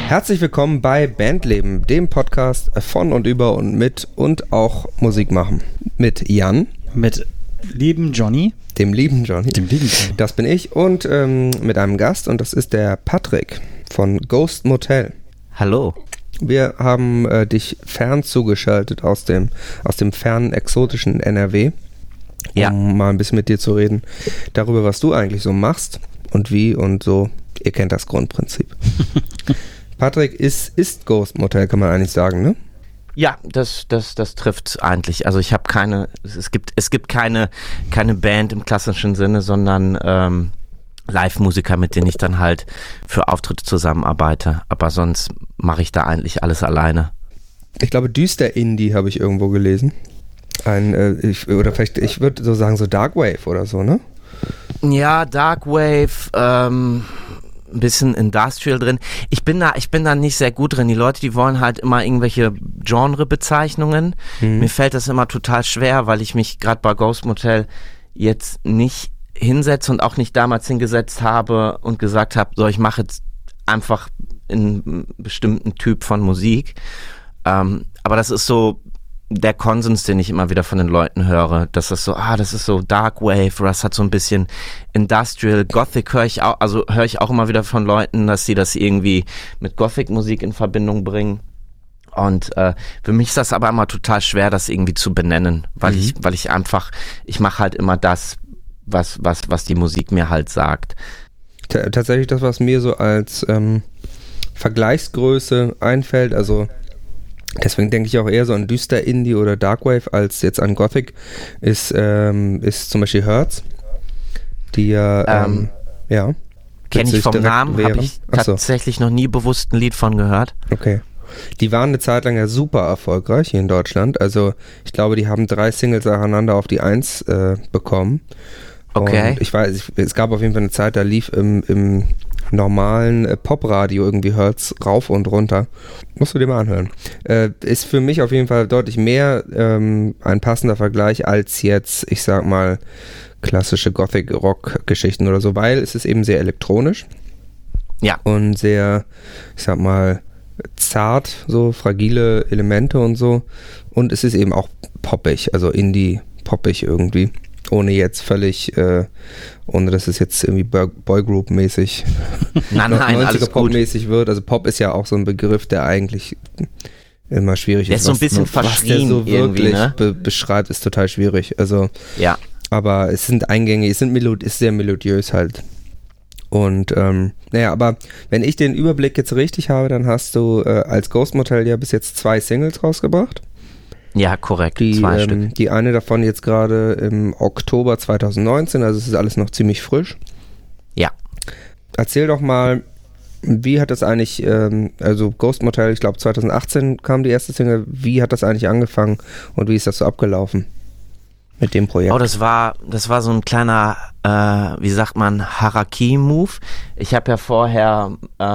Herzlich willkommen bei Bandleben, dem Podcast von und über und mit und auch Musik machen. Mit Jan. Mit lieben Johnny. Dem lieben Johnny. Das bin ich und mit einem Gast und das ist der Patrick von Ghost Motel. Hallo. Wir haben dich fern zugeschaltet aus dem fernen, exotischen NRW, um mal ein bisschen mit dir zu reden darüber, was du eigentlich so machst und wie und so. Ihr kennt das Grundprinzip. Patrick ist Ghost Motel, kann man eigentlich sagen, ne? Ja, das trifft eigentlich. Also ich habe es gibt keine Band im klassischen Sinne, sondern Live-Musiker, mit denen ich dann halt für Auftritte zusammenarbeite. Aber sonst mache ich da eigentlich alles alleine. Ich glaube, düster Indie habe ich irgendwo gelesen. Ich würde so sagen, so Darkwave oder so, ne? Ja, Darkwave, ein bisschen Industrial drin. Ich bin da nicht sehr gut drin. Die Leute, die wollen halt immer irgendwelche Genrebezeichnungen. Mir fällt das immer total schwer, weil ich mich gerade bei Ghost Motel jetzt nicht hinsetze und auch nicht damals hingesetzt habe und gesagt habe, so, ich mache jetzt einfach einen bestimmten Typ von Musik. Aber das ist so der Konsens, den ich immer wieder von den Leuten höre, dass das ist so Darkwave, das hat so ein bisschen Industrial, Gothic höre ich auch immer wieder von Leuten, dass sie das irgendwie mit Gothic-Musik in Verbindung bringen. Und für mich ist das aber immer total schwer, das irgendwie zu benennen, weil ich mache halt immer das, was die Musik mir halt sagt. Tatsächlich das, was mir so als Vergleichsgröße einfällt, also deswegen denke ich auch eher so an düster Indie oder Darkwave als jetzt an Gothic, ist zum Beispiel Hertz, die kenne ich vom Namen, habe ich tatsächlich noch nie bewusst ein Lied von gehört. Okay. Die waren eine Zeit lang ja super erfolgreich hier in Deutschland, also ich glaube, die haben 3 Singles nacheinander auf die 1 bekommen. Okay. Und ich weiß, es gab auf jeden Fall eine Zeit, da lief im normalen Popradio irgendwie Hertz rauf und runter. Musst du dir mal anhören. Ist für mich auf jeden Fall deutlich mehr ein passender Vergleich als jetzt, ich sag mal, klassische Gothic-Rock-Geschichten oder so, weil es ist eben sehr elektronisch. Ja. Und sehr, ich sag mal, zart, so fragile Elemente und so. Und es ist eben auch poppig, also Indie-poppig irgendwie. Ohne jetzt völlig, ohne dass es jetzt irgendwie Boygroup-mäßig, nein, 90er-Pop-mäßig wird. Also Pop ist ja auch so ein Begriff, der eigentlich immer schwierig ist. Der ist so ein bisschen verschrien was der so wirklich ne? beschreibt, ist total schwierig. Also, ja. Aber es sind Eingänge, ist sehr melodiös halt. Und aber wenn ich den Überblick jetzt richtig habe, dann hast du als Ghost Motel ja bis jetzt 2 Singles rausgebracht. Ja, korrekt, 2 Stück. Die eine davon jetzt gerade im Oktober 2019, also es ist alles noch ziemlich frisch. Ja. Erzähl doch mal, wie hat das eigentlich, also Ghost Motel, ich glaube 2018 kam die erste Single, wie hat das eigentlich angefangen und wie ist das so abgelaufen mit dem Projekt? Oh, das war so ein kleiner, wie sagt man, Haraki-Move. Ich habe ja vorher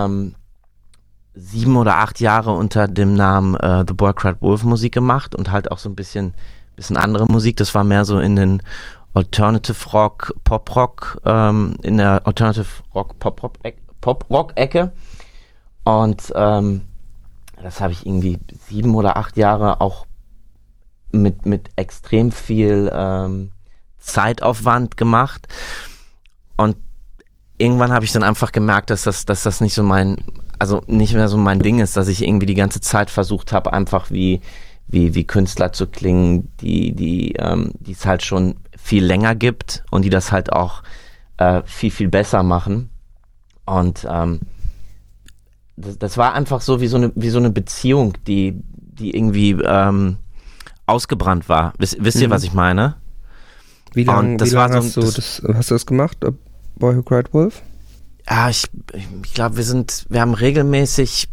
7 oder 8 Jahre unter dem Namen The Boy Cried Wolf Musik gemacht und halt auch so ein bisschen andere Musik. Das war mehr so in den Alternative Rock, Pop Rock, in der Alternative Rock, Pop Rock Ecke. Und das habe ich irgendwie 7 oder 8 Jahre auch mit extrem viel Zeitaufwand gemacht. Und irgendwann habe ich dann einfach gemerkt, dass das nicht mehr so mein Ding ist, dass ich irgendwie die ganze Zeit versucht habe, einfach wie Künstler zu klingen, die es halt schon viel länger gibt und die das halt auch viel, viel besser machen. Und das war einfach so wie so eine Beziehung, die irgendwie ausgebrannt war. Wisst ihr, was ich meine? Wie lange hast du das gemacht, Boy Who Cried Wolf? Ja, ich glaube, wir haben regelmäßig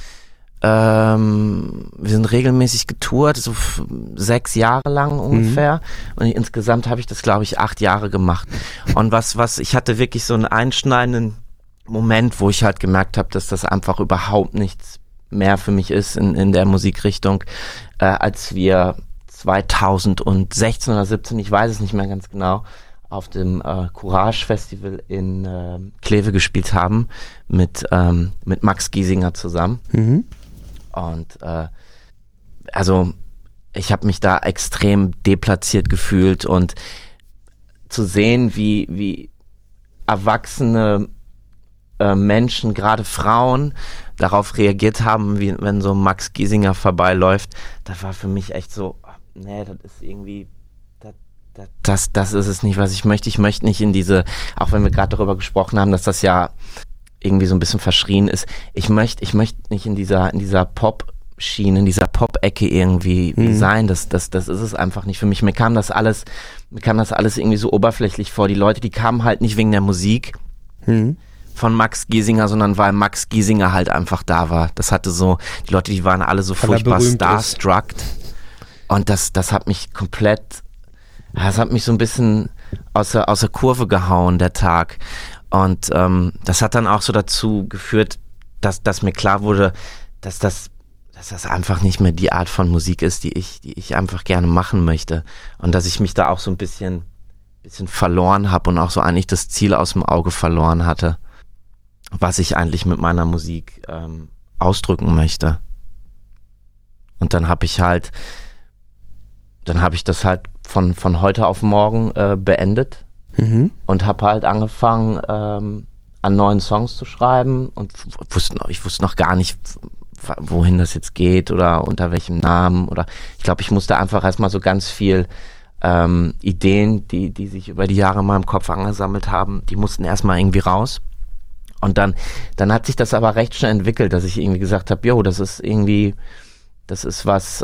getourt, so 6 Jahre lang ungefähr. Und insgesamt habe ich das, glaube ich, 8 Jahre gemacht. Und ich hatte wirklich so einen einschneidenden Moment, wo ich halt gemerkt habe, dass das einfach überhaupt nichts mehr für mich ist in der Musikrichtung, als wir 2016 oder 17, ich weiß es nicht mehr ganz genau, auf dem Courage Festival in Kleve gespielt haben mit Max Giesinger zusammen. Und also ich habe mich da extrem deplatziert gefühlt und zu sehen, wie erwachsene Menschen, gerade Frauen, darauf reagiert haben, wie wenn so Max Giesinger vorbeiläuft, das war für mich echt so, nee, das ist irgendwie, das ist es nicht, was ich möchte. Ich möchte nicht in diese, auch wenn wir gerade darüber gesprochen haben, dass das ja irgendwie so ein bisschen verschrien ist, ich möchte nicht in dieser Pop-Schiene, in dieser Pop-Ecke irgendwie sein, das ist es einfach nicht für mich. Mir kam das alles irgendwie so oberflächlich vor. Die Leute, die kamen halt nicht wegen der Musik von Max Giesinger, sondern weil Max Giesinger halt einfach da war. Das hatte so, die Leute, die waren alle so furchtbar starstruck. Und das hat mich komplett, das hat mich so ein bisschen aus der Kurve gehauen, der Tag. Und das hat dann auch so dazu geführt, dass mir klar wurde, dass das einfach nicht mehr die Art von Musik ist, die ich einfach gerne machen möchte. Und dass ich mich da auch so ein bisschen verloren habe und auch so eigentlich das Ziel aus dem Auge verloren hatte, was ich eigentlich mit meiner Musik ausdrücken möchte. Und dann habe ich das halt von heute auf morgen beendet und habe halt angefangen an neuen Songs zu schreiben und ich wusste noch gar nicht, wohin das jetzt geht oder unter welchem Namen, oder ich glaube, ich musste einfach erstmal so ganz viel Ideen, die sich über die Jahre in meinem Kopf angesammelt haben, die mussten erstmal irgendwie raus. Und dann hat sich das aber recht schnell entwickelt, dass ich irgendwie gesagt habe, das ist was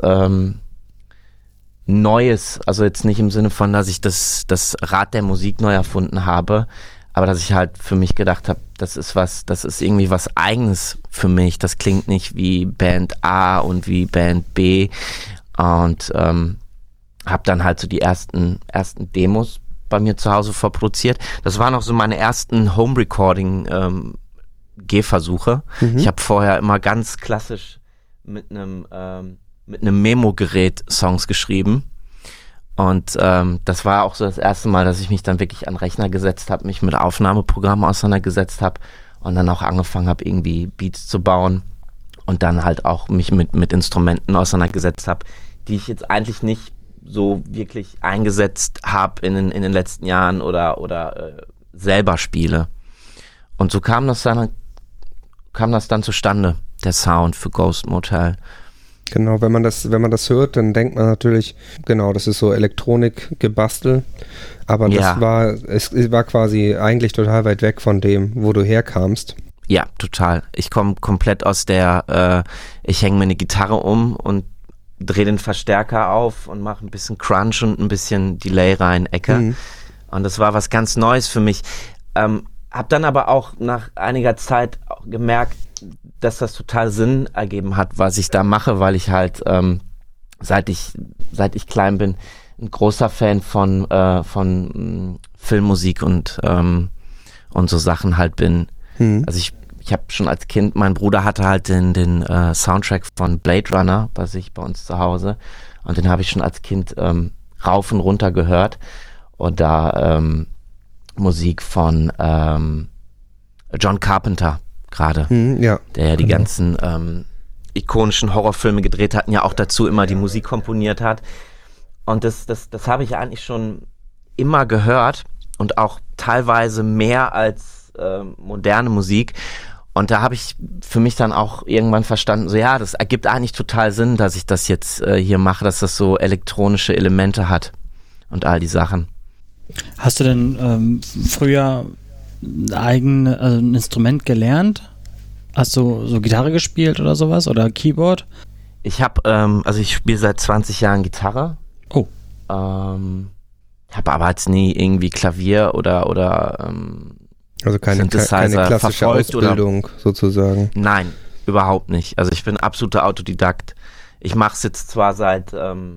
Neues, also jetzt nicht im Sinne von, dass ich das Rad der Musik neu erfunden habe, aber dass ich halt für mich gedacht habe, das ist irgendwie was Eigenes für mich, das klingt nicht wie Band A und wie Band B, und habe dann halt so die ersten Demos bei mir zu Hause vorproduziert. Das waren auch so meine ersten Home-Recording Gehversuche. Ich habe vorher immer ganz klassisch mit einem Memo-Gerät Songs geschrieben. Und das war auch so das erste Mal, dass ich mich dann wirklich an den Rechner gesetzt habe, mich mit Aufnahmeprogrammen auseinandergesetzt habe und dann auch angefangen habe, irgendwie Beats zu bauen und dann halt auch mich mit Instrumenten auseinandergesetzt habe, die ich jetzt eigentlich nicht so wirklich eingesetzt habe in den letzten Jahren oder selber spiele. Und so kam das dann zustande, der Sound für Ghost Motel. Genau, wenn man das hört, dann denkt man natürlich, genau, das ist so Elektronik-Gebastel, aber es war quasi eigentlich total weit weg von dem, wo du herkamst. Ja, total. Ich komme komplett aus der, ich hänge mir eine Gitarre um und drehe den Verstärker auf und mache ein bisschen Crunch und ein bisschen Delay rein, Ecke. Und das war was ganz Neues für mich. Hab dann aber auch nach einiger Zeit gemerkt, dass das total Sinn ergeben hat, was ich da mache, weil ich halt, seit ich klein bin, ein großer Fan von Filmmusik und so Sachen halt bin. Also ich habe schon als Kind, mein Bruder hatte halt den Soundtrack von Blade Runner bei sich bei uns zu Hause, und den habe ich schon als Kind rauf und runter gehört, und da Musik von John Carpenter gerade, der ja die ganzen ikonischen Horrorfilme gedreht hat und ja auch dazu immer die Musik komponiert hat. Und das habe ich eigentlich schon immer gehört und auch teilweise mehr als moderne Musik. Und da habe ich für mich dann auch irgendwann verstanden, so ja, das ergibt eigentlich total Sinn, dass ich das jetzt hier mache, dass das so elektronische Elemente hat und all die Sachen. Hast du denn früher ein Instrument gelernt? Hast du so Gitarre gespielt oder sowas oder Keyboard? Ich habe, ich spiele seit 20 Jahren Gitarre. Oh. Habe aber jetzt nie irgendwie Klavier oder also keine klassische Ausbildung sozusagen. Nein, überhaupt nicht. Also ich bin absoluter Autodidakt. Ich mache es jetzt zwar seit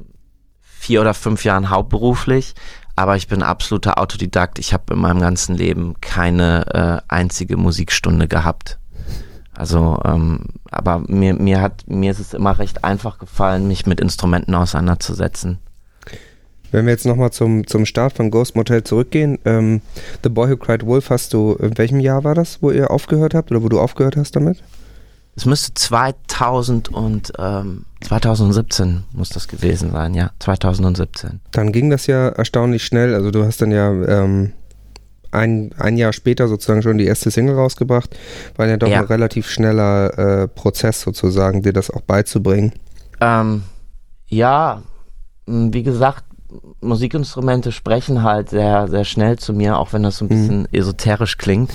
4 oder 5 Jahren hauptberuflich, aber ich bin absoluter Autodidakt. Ich habe in meinem ganzen Leben keine einzige Musikstunde gehabt. Also, aber mir ist es immer recht einfach gefallen, mich mit Instrumenten auseinanderzusetzen. Wenn wir jetzt nochmal zum Start von Ghost Motel zurückgehen, The Boy Who Cried Wolf hast du, in welchem Jahr war das, wo ihr aufgehört habt oder wo du aufgehört hast damit? Es müsste 2017 muss das gewesen sein, ja, 2017. Dann ging das ja erstaunlich schnell, also du hast dann ja ein Jahr später sozusagen schon die erste Single rausgebracht, war ja doch ein relativ schneller Prozess sozusagen, dir das auch beizubringen. Ja, wie gesagt, Musikinstrumente sprechen halt sehr, sehr schnell zu mir, auch wenn das so ein bisschen esoterisch klingt.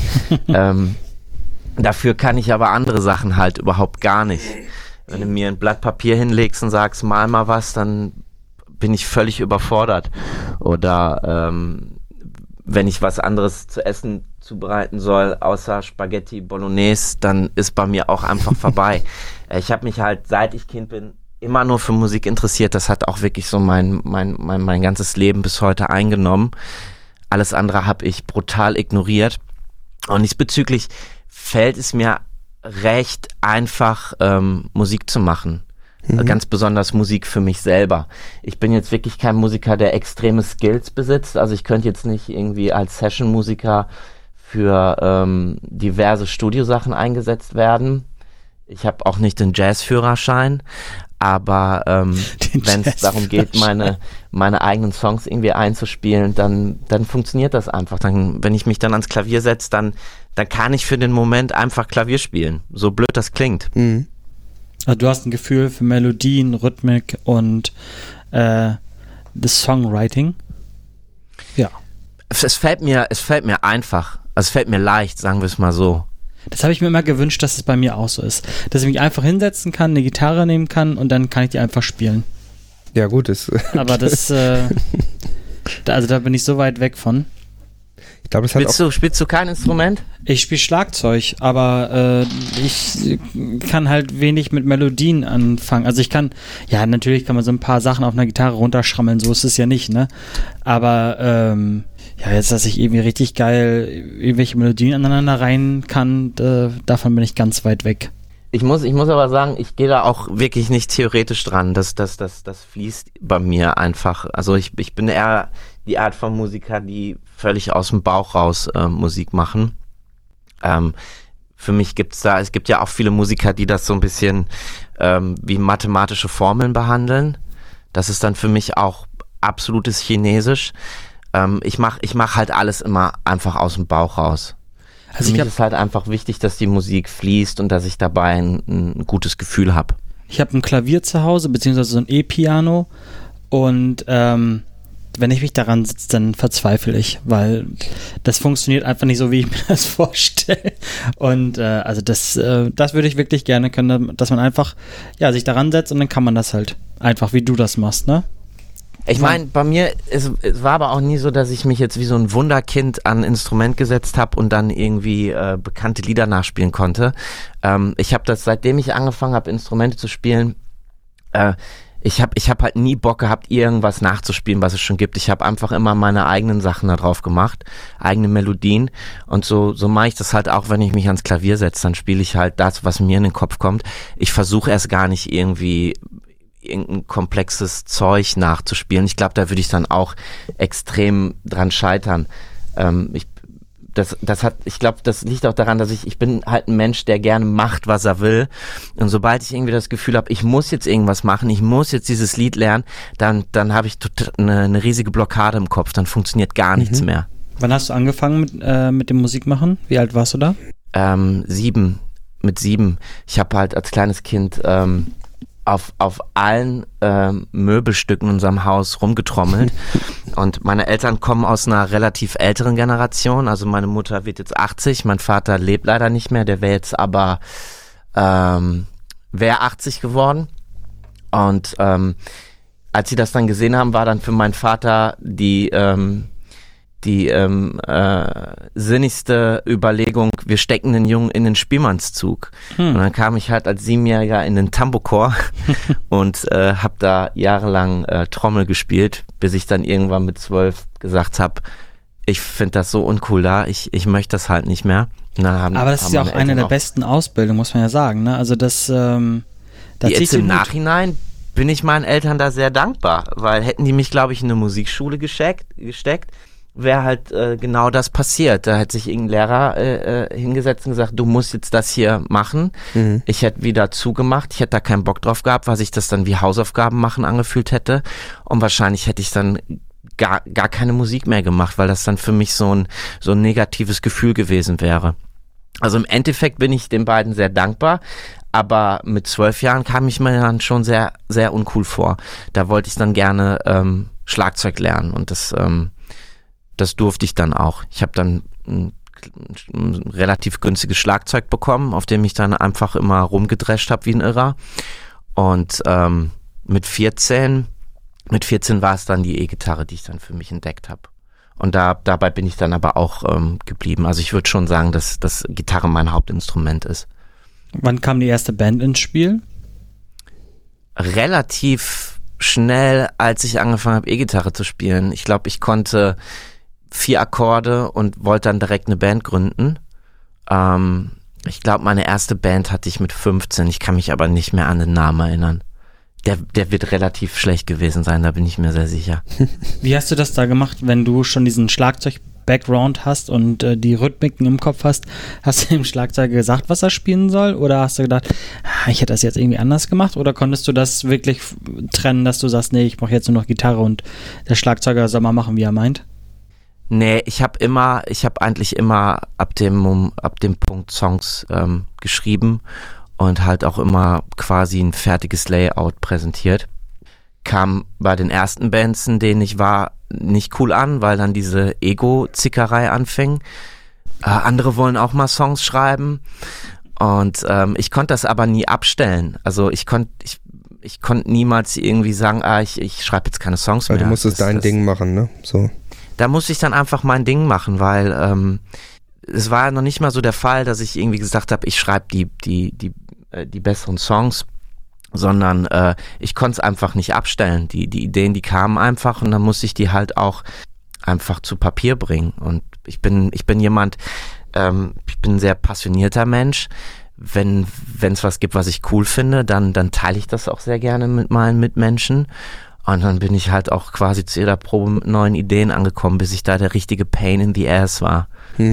Dafür kann ich aber andere Sachen halt überhaupt gar nicht. Wenn du mir ein Blatt Papier hinlegst und sagst, mal was, dann bin ich völlig überfordert. Oder wenn ich was anderes zu essen zubereiten soll, außer Spaghetti Bolognese, dann ist bei mir auch einfach vorbei. Ich habe mich halt, seit ich Kind bin, immer nur für Musik interessiert. Das hat auch wirklich so mein ganzes Leben bis heute eingenommen. Alles andere habe ich brutal ignoriert. Und diesbezüglich fällt es mir recht einfach, Musik zu machen. Ganz besonders Musik für mich selber. Ich bin jetzt wirklich kein Musiker, der extreme Skills besitzt. Also ich könnte jetzt nicht irgendwie als Session-Musiker für diverse Studiosachen eingesetzt werden. Ich habe auch nicht den Jazzführerschein. Aber wenn es darum geht, meine eigenen Songs irgendwie einzuspielen, dann funktioniert das einfach. Dann, wenn ich mich dann ans Klavier setze, dann kann ich für den Moment einfach Klavier spielen. So blöd das klingt. Mhm. Also du hast ein Gefühl für Melodien, Rhythmik und das Songwriting? Ja. Es fällt mir einfach. Also es fällt mir leicht, sagen wir es mal so. Das habe ich mir immer gewünscht, dass es bei mir auch so ist. Dass ich mich einfach hinsetzen kann, eine Gitarre nehmen kann und dann kann ich die einfach spielen. Ja gut, aber das, also da bin ich so weit weg von. Ich glaube, Spielst du kein Instrument? Ich spiele Schlagzeug, aber ich kann halt wenig mit Melodien anfangen. Also ich kann, ja natürlich kann man so ein paar Sachen auf einer Gitarre runterschrammeln, so ist es ja nicht, ne? Aber ja, jetzt, dass ich irgendwie richtig geil irgendwelche Melodien aneinander rein kann, davon bin ich ganz weit weg. Ich muss aber sagen, ich gehe da auch wirklich nicht theoretisch dran. Das fließt bei mir einfach. Also ich bin eher die Art von Musiker, die völlig aus dem Bauch raus Musik machen. Für mich es gibt ja auch viele Musiker, die das so ein bisschen wie mathematische Formeln behandeln. Das ist dann für mich auch absolutes Chinesisch. Ich mach halt alles immer einfach aus dem Bauch raus. Also für mich ist halt einfach wichtig, dass die Musik fließt und dass ich dabei ein gutes Gefühl habe. Ich habe ein Klavier zu Hause, beziehungsweise so ein E-Piano und wenn ich mich daran sitze, dann verzweifle ich, weil das funktioniert einfach nicht so, wie ich mir das vorstelle. Und also das würde ich wirklich gerne können, dass man einfach sich daran setzt und dann kann man das halt einfach, wie du das machst, ne? Ich meine, bei mir, es war aber auch nie so, dass ich mich jetzt wie so ein Wunderkind an ein Instrument gesetzt habe und dann irgendwie bekannte Lieder nachspielen konnte. Ich habe das, seitdem ich angefangen habe, Instrumente zu spielen, ich hab halt nie Bock gehabt, irgendwas nachzuspielen, was es schon gibt. Ich habe einfach immer meine eigenen Sachen da drauf gemacht, eigene Melodien. Und so mache ich das halt auch, wenn ich mich ans Klavier setze. Dann spiele ich halt das, was mir in den Kopf kommt. Ich versuche erst gar nicht irgendein komplexes Zeug nachzuspielen. Ich glaube, da würde ich dann auch extrem dran scheitern. Ich glaube, das liegt auch daran, dass ich bin halt ein Mensch, der gerne macht, was er will. Und sobald ich irgendwie das Gefühl habe, ich muss jetzt irgendwas machen, ich muss jetzt dieses Lied lernen, dann habe ich eine riesige Blockade im Kopf, dann funktioniert gar nichts mehr. Wann hast du angefangen mit dem Musikmachen? Wie alt warst du da? 7. Mit 7. Ich habe halt als kleines Kind auf allen Möbelstücken in unserem Haus rumgetrommelt. Und meine Eltern kommen aus einer relativ älteren Generation. Also meine Mutter wird jetzt 80, mein Vater lebt leider nicht mehr, der wäre jetzt aber wäre 80 geworden. Und als sie das dann gesehen haben, war dann für meinen Vater die sinnigste Überlegung, wir stecken den Jungen in den Spielmannszug. Und dann kam ich halt als 7-Jähriger in den Tambourchor und habe da jahrelang Trommel gespielt, bis ich dann irgendwann mit 12 gesagt habe, ich finde das so uncool da, ich möchte das halt nicht mehr. Aber das ist ja auch eine der besten Ausbildungen, muss man ja sagen. Ne? Also das jetzt im Nachhinein bin ich meinen Eltern da sehr dankbar, weil hätten die mich, glaube ich, in eine Musikschule gesteckt, wäre halt genau das passiert. Da hätte sich irgendein Lehrer hingesetzt und gesagt, du musst jetzt das hier machen. Ich hätte wieder zugemacht, ich hätte da keinen Bock drauf gehabt, weil sich das dann wie Hausaufgaben machen angefühlt hätte. Und wahrscheinlich hätte ich dann gar keine Musik mehr gemacht, weil das dann für mich so ein negatives Gefühl gewesen wäre. Also im Endeffekt bin ich den beiden sehr dankbar, aber mit 12 Jahren kam ich mir dann schon sehr, sehr uncool vor. Da wollte ich dann gerne Schlagzeug lernen und das durfte ich dann auch. Ich habe dann ein relativ günstiges Schlagzeug bekommen, auf dem ich dann einfach immer rumgedrescht habe wie ein Irrer. Und mit 14 war es dann die E-Gitarre, die ich dann für mich entdeckt habe. Und dabei bin ich dann aber auch geblieben. Also ich würde schon sagen, dass Gitarre mein Hauptinstrument ist. Wann kam die erste Band ins Spiel? Relativ schnell, als ich angefangen habe, E-Gitarre zu spielen. Ich glaube, ich konnte 4 Akkorde und wollte dann direkt eine Band gründen. Ich glaube, meine erste Band hatte ich mit 15. Ich kann mich aber nicht mehr an den Namen erinnern. Der wird relativ schlecht gewesen sein, da bin ich mir sehr sicher. Wie hast du das da gemacht, wenn du schon diesen Schlagzeug-Background hast und die Rhythmiken im Kopf hast? Hast du dem Schlagzeuger gesagt, was er spielen soll? Oder hast du gedacht, ich hätte das jetzt irgendwie anders gemacht? Oder konntest du das wirklich trennen, dass du sagst, nee, ich brauche jetzt nur noch Gitarre und der Schlagzeuger soll mal machen, wie er meint? Nee, ich habe eigentlich immer ab dem Punkt Songs geschrieben und halt auch immer quasi ein fertiges Layout präsentiert. Kam bei den ersten Bands, in denen ich war, nicht cool an, weil dann diese Ego-Zickerei anfing. Andere wollen auch mal Songs schreiben und ich konnte das aber nie abstellen. Also ich konnte niemals irgendwie sagen, ich schreibe jetzt keine Songs mehr. Weil du musstest dein Ding machen, ne? So. Da musste ich dann einfach mein Ding machen, weil es war ja noch nicht mal so der Fall, dass ich irgendwie gesagt habe, ich schreibe die besseren Songs, sondern ich konnte es einfach nicht abstellen. Die Ideen, die kamen einfach und dann musste ich die halt auch einfach zu Papier bringen. Und ich bin jemand, ich bin ein sehr passionierter Mensch. Wenn es was gibt, was ich cool finde, dann teile ich das auch sehr gerne mit meinen Mitmenschen. Und dann bin ich halt auch quasi zu jeder Probe mit neuen Ideen angekommen, bis ich da der richtige Pain in the Ass war.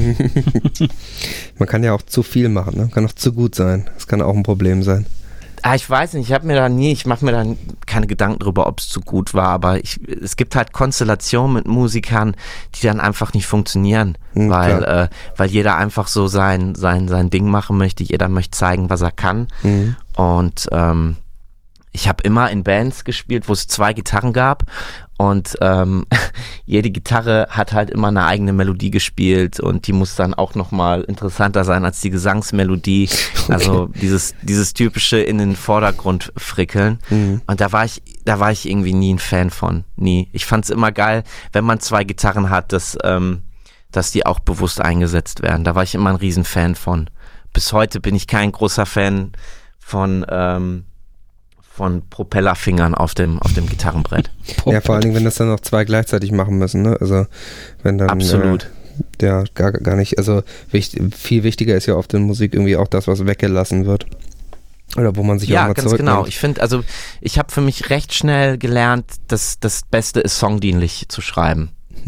Man kann ja auch zu viel machen, ne? Kann auch zu gut sein. Das kann auch ein Problem sein. Ich weiß nicht, ich mache mir da keine Gedanken drüber, ob es zu gut war, aber es gibt halt Konstellationen mit Musikern, die dann einfach nicht funktionieren, weil jeder einfach so sein Ding machen möchte, jeder möchte zeigen, was er kann. Und ich habe immer in Bands gespielt, wo es 2 Gitarren gab und jede Gitarre hat halt immer eine eigene Melodie gespielt und die muss dann auch nochmal interessanter sein als die Gesangsmelodie. Okay. Also dieses typische in den Vordergrund frickeln. Und da war ich irgendwie nie ein Fan von. Nie. Ich fand es immer geil, wenn man 2 Gitarren hat, dass die auch bewusst eingesetzt werden. Da war ich immer ein Riesenfan von. Bis heute bin ich kein großer Fan von Propellerfingern auf dem Gitarrenbrett. Ja, vor allen Dingen, wenn das dann noch 2 gleichzeitig machen müssen, ne? Also wenn dann absolut. Gar nicht, also viel wichtiger ist ja oft in Musik irgendwie auch das, was weggelassen wird. Oder wo man sich auch mal zurücknimmt. Ja, ganz genau. Ich finde, also ich habe für mich recht schnell gelernt, dass das Beste ist, songdienlich zu schreiben.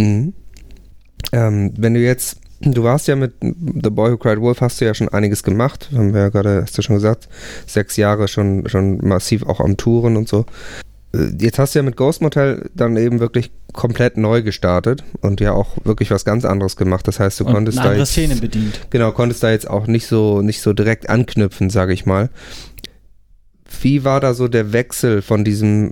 Wenn du warst ja mit The Boy Who Cried Wolf, hast du ja schon einiges gemacht, haben wir ja gerade, hast du schon gesagt, 6 Jahre schon massiv auch am Touren und so. Jetzt hast du ja mit Ghost Motel dann eben wirklich komplett neu gestartet und ja auch wirklich was ganz anderes gemacht. Das heißt, du konntest eine andere Szene bedient. Genau, konntest da jetzt auch nicht so direkt anknüpfen, sage ich mal. Wie war da so der Wechsel von diesem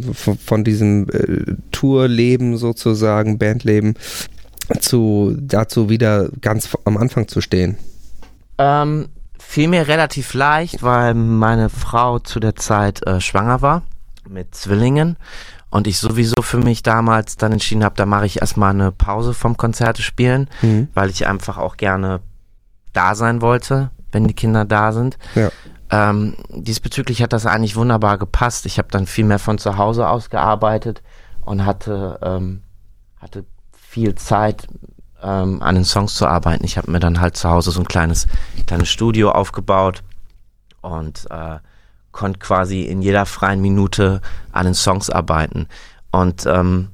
Tourleben sozusagen, Bandleben, dazu wieder ganz am Anfang zu stehen? Fiel mir relativ leicht, weil meine Frau zu der Zeit schwanger war mit Zwillingen und ich sowieso für mich damals dann entschieden habe, da mache ich erstmal eine Pause vom Konzerte spielen, weil ich einfach auch gerne da sein wollte, wenn die Kinder da sind. Ja. Diesbezüglich hat das eigentlich wunderbar gepasst. Ich habe dann viel mehr von zu Hause aus gearbeitet und hatte viel Zeit, an den Songs zu arbeiten. Ich habe mir dann halt zu Hause so ein kleines Studio aufgebaut und konnte quasi in jeder freien Minute an den Songs arbeiten. Und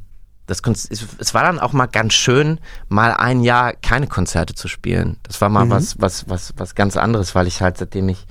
es war dann auch mal ganz schön, mal ein Jahr keine Konzerte zu spielen. Das war mal was ganz anderes, weil ich halt, seitdem ich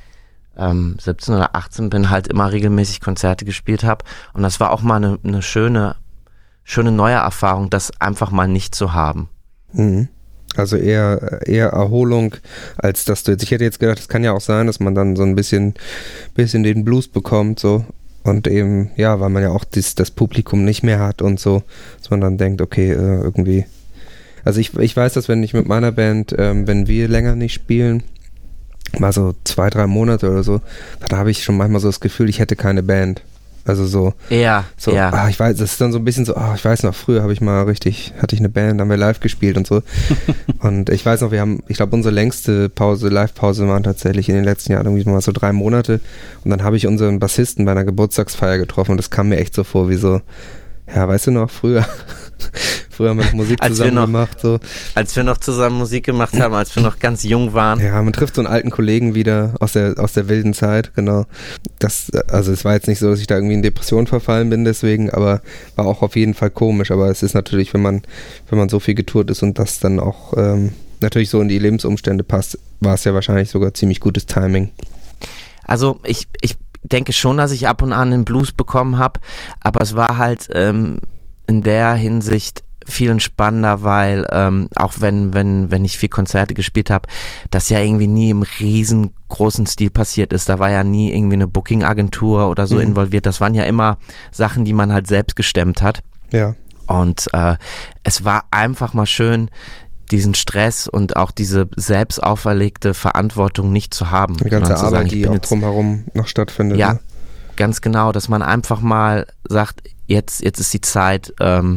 17 oder 18 bin, halt immer regelmäßig Konzerte gespielt habe. Und das war auch mal eine schöne neue Erfahrung, das einfach mal nicht zu haben. Mhm. Also eher Erholung, als dass du jetzt, ich hätte jetzt gedacht, es kann ja auch sein, dass man dann so ein bisschen den Blues bekommt, so. Und eben, ja, weil man ja auch das Publikum nicht mehr hat und so, dass man dann denkt, okay, irgendwie. Also ich weiß, dass wenn ich mit meiner Band, wenn wir länger nicht spielen, mal so 2-3 Monate oder so, da habe ich schon manchmal so das Gefühl, ich hätte keine Band. Also so, ja. Ich weiß, das ist dann so ein bisschen so, ich weiß noch, früher hatte ich eine Band, haben wir live gespielt und so. Und ich weiß noch, ich glaube, unsere längste Live-Pause waren tatsächlich in den letzten Jahren irgendwie mal so 3 Monate. Und dann habe ich unseren Bassisten bei einer Geburtstagsfeier getroffen und das kam mir echt so vor wie so, ja, weißt du noch, früher haben wir Musik zusammen gemacht. So. Als wir noch zusammen Musik gemacht haben, als wir noch ganz jung waren. Ja, man trifft so einen alten Kollegen wieder aus der wilden Zeit, genau. Also es war jetzt nicht so, dass ich da irgendwie in Depression verfallen bin deswegen, aber war auch auf jeden Fall komisch. Aber es ist natürlich, wenn man so viel getourt ist und das dann auch natürlich so in die Lebensumstände passt, war es ja wahrscheinlich sogar ziemlich gutes Timing. Also ich denke schon, dass ich ab und an den Blues bekommen habe, aber es war halt in der Hinsicht viel entspannender, weil auch wenn ich viel Konzerte gespielt habe, das ja irgendwie nie im riesengroßen Stil passiert ist. Da war ja nie irgendwie eine Booking-Agentur oder so involviert. Das waren ja immer Sachen, die man halt selbst gestemmt hat. Ja. Und es war einfach mal schön, diesen Stress und auch diese selbst auferlegte Verantwortung nicht zu haben. Die ganze Arbeit, die auch drumherum noch stattfindet. Ja, ne? Ganz genau, dass man einfach mal sagt, jetzt ist die Zeit,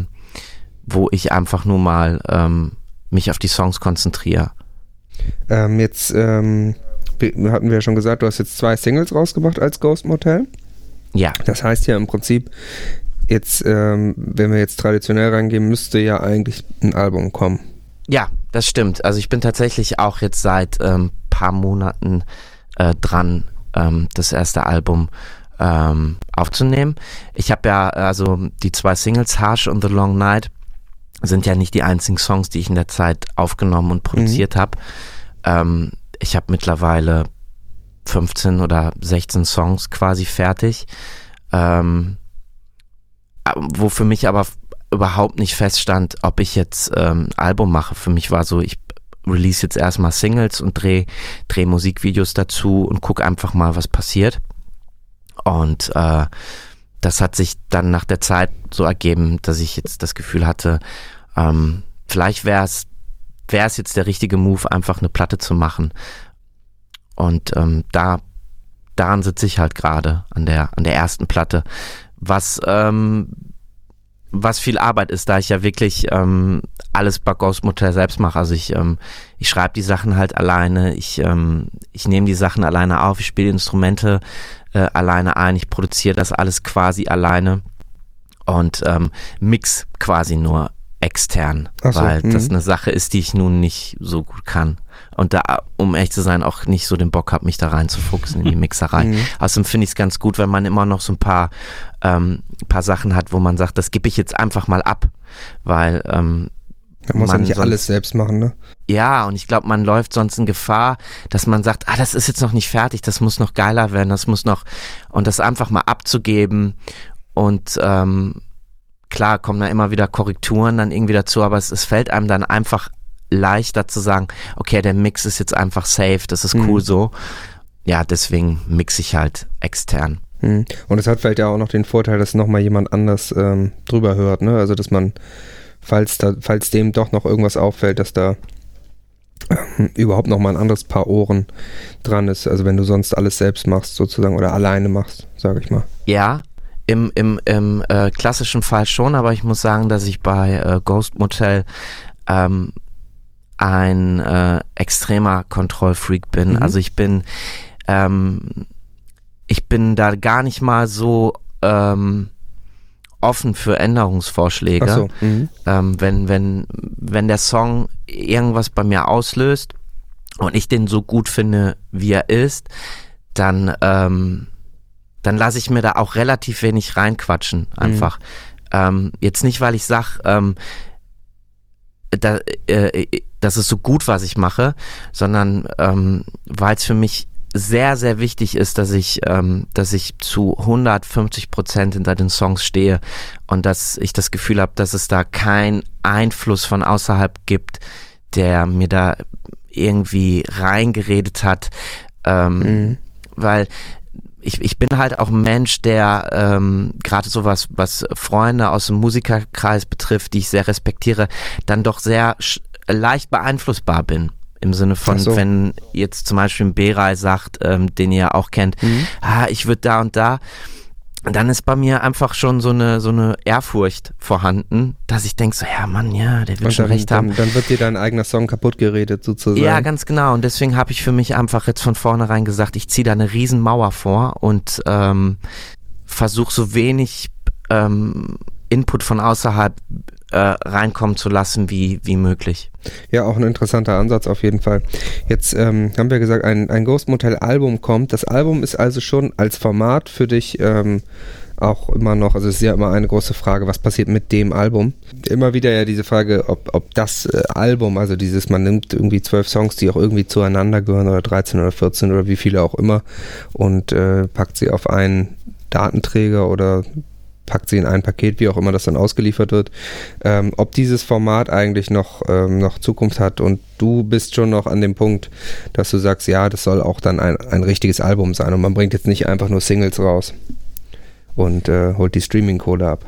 wo ich einfach nur mal mich auf die Songs konzentriere. Jetzt hatten wir ja schon gesagt, du hast jetzt 2 Singles rausgebracht als Ghost Motel. Ja. Das heißt ja im Prinzip, jetzt, wenn wir jetzt traditionell reingehen, müsste ja eigentlich ein Album kommen. Ja, das stimmt. Also ich bin tatsächlich auch jetzt seit paar Monaten dran, das erste Album aufzunehmen. Ich habe ja, also die 2 Singles, Harsh und The Long Night, sind ja nicht die einzigen Songs, die ich in der Zeit aufgenommen und produziert habe. Ich habe mittlerweile 15 oder 16 Songs quasi fertig, wo für mich aber überhaupt nicht feststand, ob ich jetzt ein Album mache. Für mich war so, ich release jetzt erstmal Singles und dreh Musikvideos dazu und guck einfach mal, was passiert. Und das hat sich dann nach der Zeit so ergeben, dass ich jetzt das Gefühl hatte, vielleicht wäre es jetzt der richtige Move, einfach eine Platte zu machen. Und daran sitze ich halt gerade an der ersten Platte, was viel Arbeit ist, da ich ja wirklich alles bei Ghost Motel selbst mache. Also ich schreibe die Sachen halt alleine, ich nehme die Sachen alleine auf, ich spiele Instrumente alleine ein, ich produziere das alles quasi alleine und mix quasi nur extern, weil das eine Sache ist, die ich nun nicht so gut kann und da, um ehrlich zu sein, auch nicht so den Bock habe, mich da reinzufuchsen in die Mixerei. Außerdem finde ich es ganz gut, wenn man immer noch so ein paar Sachen hat, wo man sagt, das gebe ich jetzt einfach mal ab, weil da muss man nicht alles selbst machen, ne? Ja, und ich glaube, man läuft sonst in Gefahr, dass man sagt, das ist jetzt noch nicht fertig, das muss noch geiler werden, und das einfach mal abzugeben und klar kommen da immer wieder Korrekturen dann irgendwie dazu, aber es fällt einem dann einfach leichter zu sagen, okay, der Mix ist jetzt einfach safe, das ist cool so. Ja, deswegen mixe ich halt extern. Und es hat vielleicht ja auch noch den Vorteil, dass nochmal jemand anders drüber hört, ne? Also dass man, falls dem doch noch irgendwas auffällt, dass da überhaupt nochmal ein anderes Paar Ohren dran ist, also wenn du sonst alles selbst machst sozusagen oder alleine machst, sage ich mal. Ja, im klassischen Fall schon, aber ich muss sagen, dass ich bei Ghost Motel ein extremer Kontrollfreak bin. Also ich bin da gar nicht mal so offen für Änderungsvorschläge. Ach so. Wenn der Song irgendwas bei mir auslöst und ich den so gut finde, wie er ist, dann dann lasse ich mir da auch relativ wenig reinquatschen, einfach. Jetzt nicht, weil ich sage, das ist so gut, was ich mache, sondern weil es für mich sehr, sehr wichtig ist, dass ich zu 150% hinter den Songs stehe und dass ich das Gefühl habe, dass es da keinen Einfluss von außerhalb gibt, der mir da irgendwie reingeredet hat, weil ich bin halt auch ein Mensch, der gerade sowas, was Freunde aus dem Musikerkreis betrifft, die ich sehr respektiere, dann doch sehr leicht beeinflussbar bin. Im Sinne von, wenn jetzt zum Beispiel ein Beray sagt, den ihr auch kennt, ich würde da und da, dann ist bei mir einfach schon so eine Ehrfurcht vorhanden, dass ich denke so, ja Mann, ja, der wird schon recht haben. Dann wird dir dein eigener Song kaputt geredet sozusagen. Ja, ganz genau. Und deswegen habe ich für mich einfach jetzt von vornherein gesagt, ich ziehe da eine Riesenmauer vor und versuche so wenig Input von außerhalb reinkommen zu lassen wie möglich. Ja, auch ein interessanter Ansatz auf jeden Fall. Jetzt haben wir gesagt, ein Ghost Motel Album kommt. Das Album ist also schon als Format für dich auch immer noch, also es ist ja immer eine große Frage, was passiert mit dem Album? Immer wieder ja diese Frage, ob das Album, also man nimmt irgendwie 12 Songs, die auch irgendwie zueinander gehören oder 13 oder 14 oder wie viele auch immer und packt sie auf einen Datenträger oder packt sie in ein Paket, wie auch immer das dann ausgeliefert wird, ob dieses Format eigentlich noch Zukunft hat und du bist schon noch an dem Punkt, dass du sagst, ja, das soll auch dann ein richtiges Album sein und man bringt jetzt nicht einfach nur Singles raus und holt die Streaming-Kohle ab.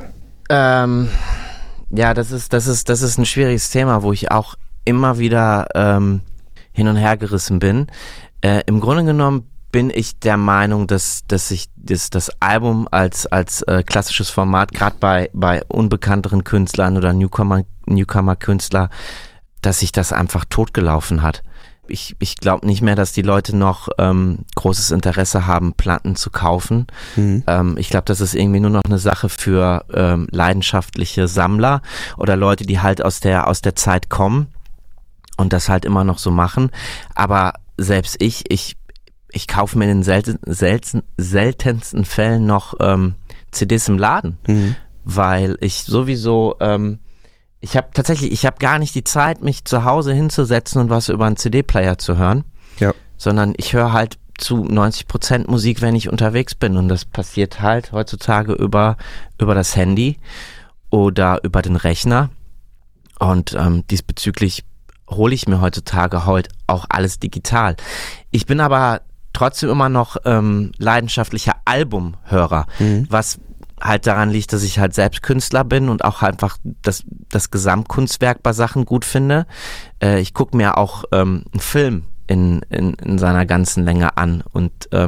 Ja, das ist ein schwieriges Thema, wo ich auch immer wieder hin und her gerissen bin. Im Grunde genommen bin ich der Meinung, dass ich das Album als klassisches Format, gerade bei unbekannteren Künstlern oder Newcomer-Künstler, dass sich das einfach totgelaufen hat. Ich glaube nicht mehr, dass die Leute noch großes Interesse haben, Platten zu kaufen. Ich glaube, das ist irgendwie nur noch eine Sache für leidenschaftliche Sammler oder Leute, die halt aus der Zeit kommen und das halt immer noch so machen. Aber selbst ich kaufe mir in den seltensten Fällen noch CDs im Laden, weil ich sowieso, ich habe gar nicht die Zeit, mich zu Hause hinzusetzen und was über einen CD-Player zu hören, sondern ich höre halt zu 90% Musik, wenn ich unterwegs bin und das passiert halt heutzutage über das Handy oder über den Rechner und diesbezüglich hole ich mir heutzutage auch alles digital. Ich bin aber trotzdem immer noch leidenschaftlicher Albumhörer, was halt daran liegt, dass ich halt selbst Künstler bin und auch einfach das Gesamtkunstwerk bei Sachen gut finde. Ich gucke mir auch einen Film in seiner ganzen Länge an und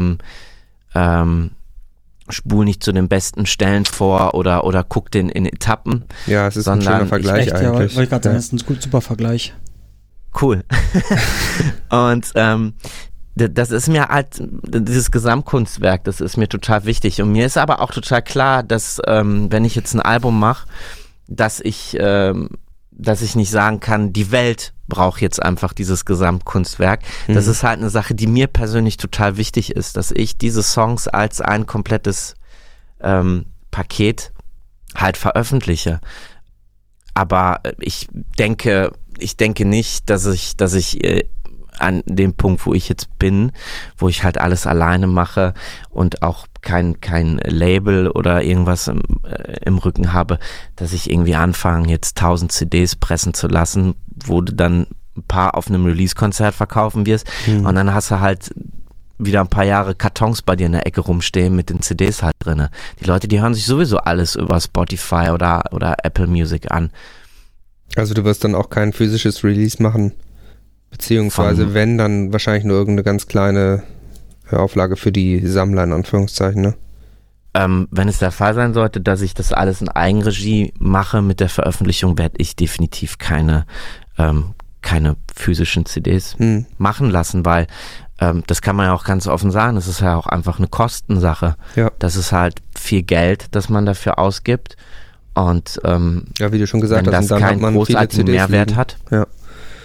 spule nicht zu den besten Stellen vor oder gucke den in Etappen. Ja, es ist ein schöner Vergleich eigentlich. Ja, wollte ich gerade sagen, das ist ein super Vergleich. Cool. Und das ist mir halt, dieses Gesamtkunstwerk, das ist mir total wichtig. Und mir ist aber auch total klar, dass wenn ich jetzt ein Album mache, dass ich nicht sagen kann, die Welt braucht jetzt einfach dieses Gesamtkunstwerk. Das ist halt eine Sache, die mir persönlich total wichtig ist, dass ich diese Songs als ein komplettes Paket halt veröffentliche. Aber ich denke nicht, dass ich an dem Punkt, wo ich jetzt bin, wo ich halt alles alleine mache und auch kein Label oder irgendwas im Rücken habe, dass ich irgendwie anfange, jetzt 1000 CDs pressen zu lassen, wo du dann ein paar auf einem Release-Konzert verkaufen wirst und dann hast du halt wieder ein paar Jahre Kartons bei dir in der Ecke rumstehen mit den CDs halt drinne. Die Leute, die hören sich sowieso alles über Spotify oder Apple Music an. Also du wirst dann auch kein physisches Release machen? Beziehungsweise wenn, dann wahrscheinlich nur irgendeine ganz kleine Auflage für die Sammler in Anführungszeichen, ne? Wenn es der Fall sein sollte, dass ich das alles in Eigenregie mache mit der Veröffentlichung, werde ich definitiv keine physischen CDs machen lassen, weil das kann man ja auch ganz offen sagen, das ist ja auch einfach eine Kostensache. Ja. Das ist halt viel Geld, das man dafür ausgibt und ja, wie du schon gesagt wenn hast, das keinen großartigen Mehrwert hat, ja,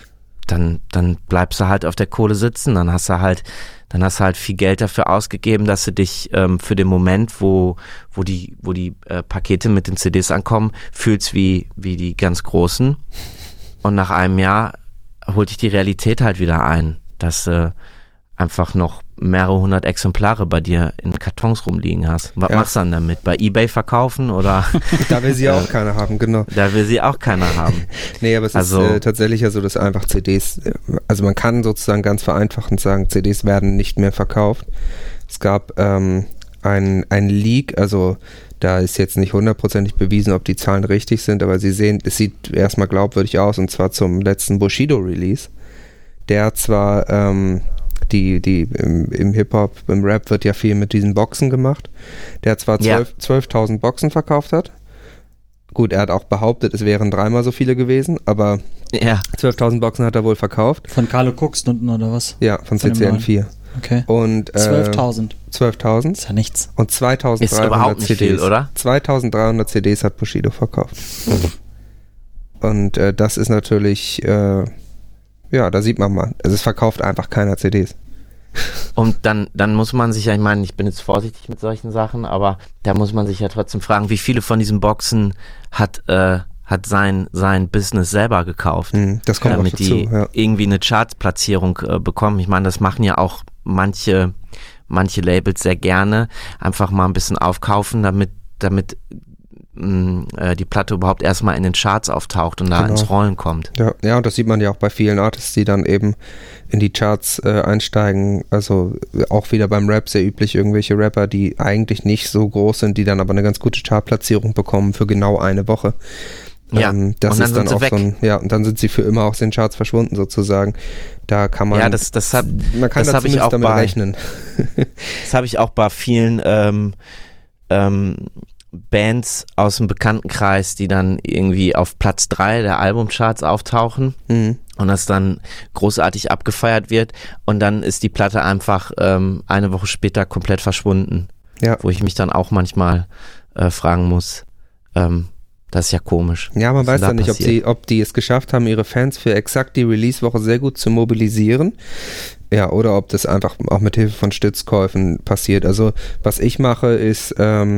dann bleibst du halt auf der Kohle sitzen, dann hast du halt viel Geld dafür ausgegeben, dass du dich für den Moment, wo die Pakete mit den CDs ankommen, fühlst wie die ganz Großen. Und nach einem Jahr holt dich die Realität halt wieder ein, dass du einfach noch mehrere hundert Exemplare bei dir in Kartons rumliegen hast. Was machst du dann damit? Bei eBay verkaufen oder? Da will sie ja auch keiner haben, genau. Da will sie auch keiner haben. Nee, aber es ist tatsächlich ja so, dass einfach CDs, also man kann sozusagen ganz vereinfachend sagen, CDs werden nicht mehr verkauft. Es gab ein Leak, also da ist jetzt nicht hundertprozentig bewiesen, ob die Zahlen richtig sind, aber es sieht erstmal glaubwürdig aus, und zwar zum letzten Bushido-Release. Der zwar im Hip-Hop, im Rap wird ja viel mit diesen Boxen gemacht. Der zwar 12.000 Boxen verkauft hat. Gut, er hat auch behauptet, es wären 3-mal so viele gewesen, aber 12.000 Boxen hat er wohl verkauft. Von Carlo Cooks oder was? Ja, von CCN4. Okay. Und 12.000. 12.000. Ist ja nichts. Und 2.300 ist überhaupt nicht CDs. Viel, oder? 2.300 CDs hat Bushido verkauft. Und das ist natürlich, da sieht man mal, also es verkauft einfach keiner CDs. Und dann muss man sich ja, ich meine, ich bin jetzt vorsichtig mit solchen Sachen, aber da muss man sich ja trotzdem fragen, wie viele von diesen Boxen hat sein Business selber gekauft, das kommt damit auch dazu, die irgendwie eine Chartplatzierung bekommen. Ich meine, das machen ja auch manche Labels sehr gerne, einfach mal ein bisschen aufkaufen, damit die Platte überhaupt erstmal in den Charts auftaucht und da ins Rollen kommt. Ja, und das sieht man ja auch bei vielen Artists, die dann eben in die Charts einsteigen. Also auch wieder beim Rap sehr üblich, irgendwelche Rapper, die eigentlich nicht so groß sind, die dann aber eine ganz gute Chartplatzierung bekommen für genau eine Woche. Ja, das und dann ist dann auch weg. Und dann sind sie für immer aus den Charts verschwunden sozusagen. Da kann man, man kann das da zumindest auch damit rechnen. Das habe ich auch bei vielen Bands aus dem Bekanntenkreis, die dann irgendwie auf Platz 3 der Albumcharts auftauchen und das dann großartig abgefeiert wird, und dann ist die Platte einfach eine Woche später komplett verschwunden. Ja. Wo ich mich dann auch manchmal fragen muss, das ist ja komisch. Ja, man weiß dann nicht, ob die es geschafft haben, ihre Fans für exakt die Release-Woche sehr gut zu mobilisieren. Ja, oder ob das einfach auch mit Hilfe von Stützkäufen passiert. Also was ich mache ist,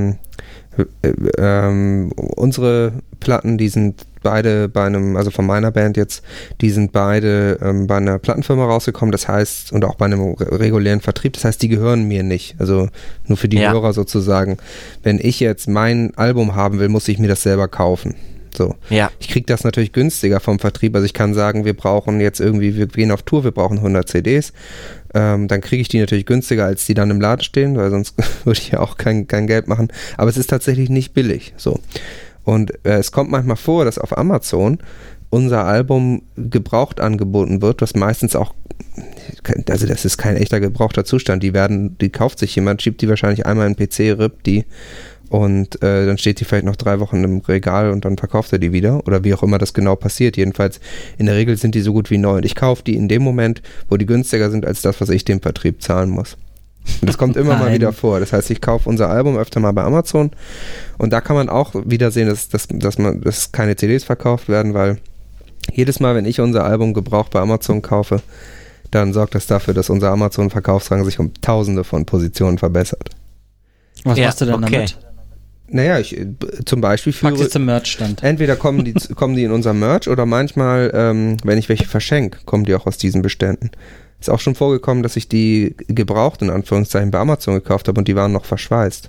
unsere Platten, die sind beide also von meiner Band jetzt, die sind beide bei einer Plattenfirma rausgekommen, das heißt, und auch bei einem regulären Vertrieb, das heißt, die gehören mir nicht, also nur für die Hörer sozusagen. Wenn ich jetzt mein Album haben will, muss ich mir das selber kaufen. So. Ja. Ich kriege das natürlich günstiger vom Vertrieb, also ich kann sagen, wir gehen auf Tour, wir brauchen 100 CDs, dann kriege ich die natürlich günstiger, als die dann im Laden stehen, weil sonst würde ich ja auch kein Geld machen, aber es ist tatsächlich nicht billig, so. Und es kommt manchmal vor, dass auf Amazon unser Album gebraucht angeboten wird, was meistens auch, also das ist kein echter gebrauchter Zustand, die kauft sich jemand, schiebt die wahrscheinlich einmal in den PC, rippt die und dann steht die vielleicht noch 3 Wochen im Regal und dann verkauft er die wieder oder wie auch immer das genau passiert. Jedenfalls in der Regel sind die so gut wie neu und ich kaufe die in dem Moment, wo die günstiger sind als das, was ich dem Vertrieb zahlen muss. Und das kommt immer mal wieder vor. Das heißt, ich kaufe unser Album öfter mal bei Amazon und da kann man auch wieder sehen, dass keine CDs verkauft werden, weil jedes Mal, wenn ich unser Album gebraucht bei Amazon kaufe, dann sorgt das dafür, dass unser Amazon-Verkaufsrang sich um Tausende von Positionen verbessert. Was machst du denn damit? Naja, ich zum Beispiel führe... Packst du zum Merch-Stand. Entweder kommen die in unser Merch oder manchmal, wenn ich welche verschenke, kommen die auch aus diesen Beständen. Ist auch schon vorgekommen, dass ich die gebraucht, in Anführungszeichen, bei Amazon gekauft habe und die waren noch verschweißt.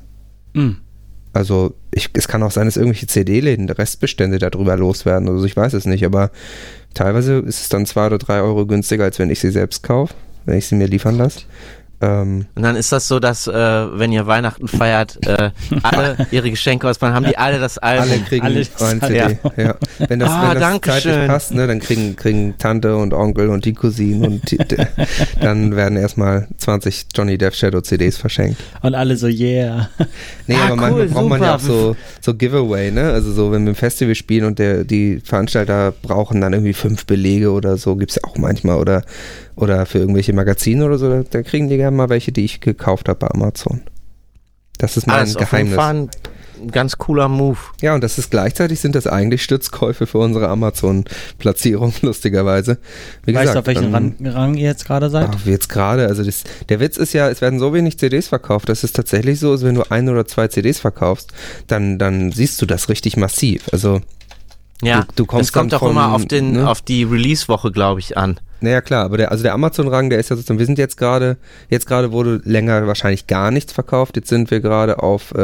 Also es kann auch sein, dass irgendwelche CD-Läden Restbestände darüber loswerden. Also ich weiß es nicht, aber teilweise ist es dann 2 oder 3 Euro günstiger, als wenn ich sie selbst kaufe, wenn ich sie mir liefern lasse. Und dann ist das so, dass wenn ihr Weihnachten feiert, alle ihre Geschenke auspacken, haben die alle das Album. Alle kriegen ein CD. Ja. Wenn das zeitlich passt, ne, dann kriegen Tante und Onkel und die Cousinen und dann werden erstmal 20 Johnny Depp Shadow CDs verschenkt. Und alle so, yeah. Nee, aber manchmal braucht man ja auch so Giveaway, ne? Also so, wenn wir ein Festival spielen und die Veranstalter brauchen dann irgendwie 5 Belege oder so, gibt's ja auch manchmal oder für irgendwelche Magazine oder so, da kriegen die gerne mal welche, die ich gekauft habe bei Amazon. Das ist mein Geheimnis. ein ganz cooler Move. Ja, und das ist gleichzeitig sind das eigentlich Stützkäufe für unsere Amazon-Platzierung, lustigerweise. Wie Weißt gesagt, du, auf welchem Rang ihr jetzt gerade seid? Jetzt gerade, also der Witz ist ja, es werden so wenig CDs verkauft, dass es tatsächlich so ist, wenn du 1 oder 2 CDs verkaufst, dann siehst du das richtig massiv. Also ja, du kommst das kommt dann auch immer auf die Release-Woche, glaube ich, an. Naja, klar, aber der Amazon-Rang, der ist ja sozusagen, wir sind jetzt gerade wurde länger wahrscheinlich gar nichts verkauft, jetzt sind wir gerade auf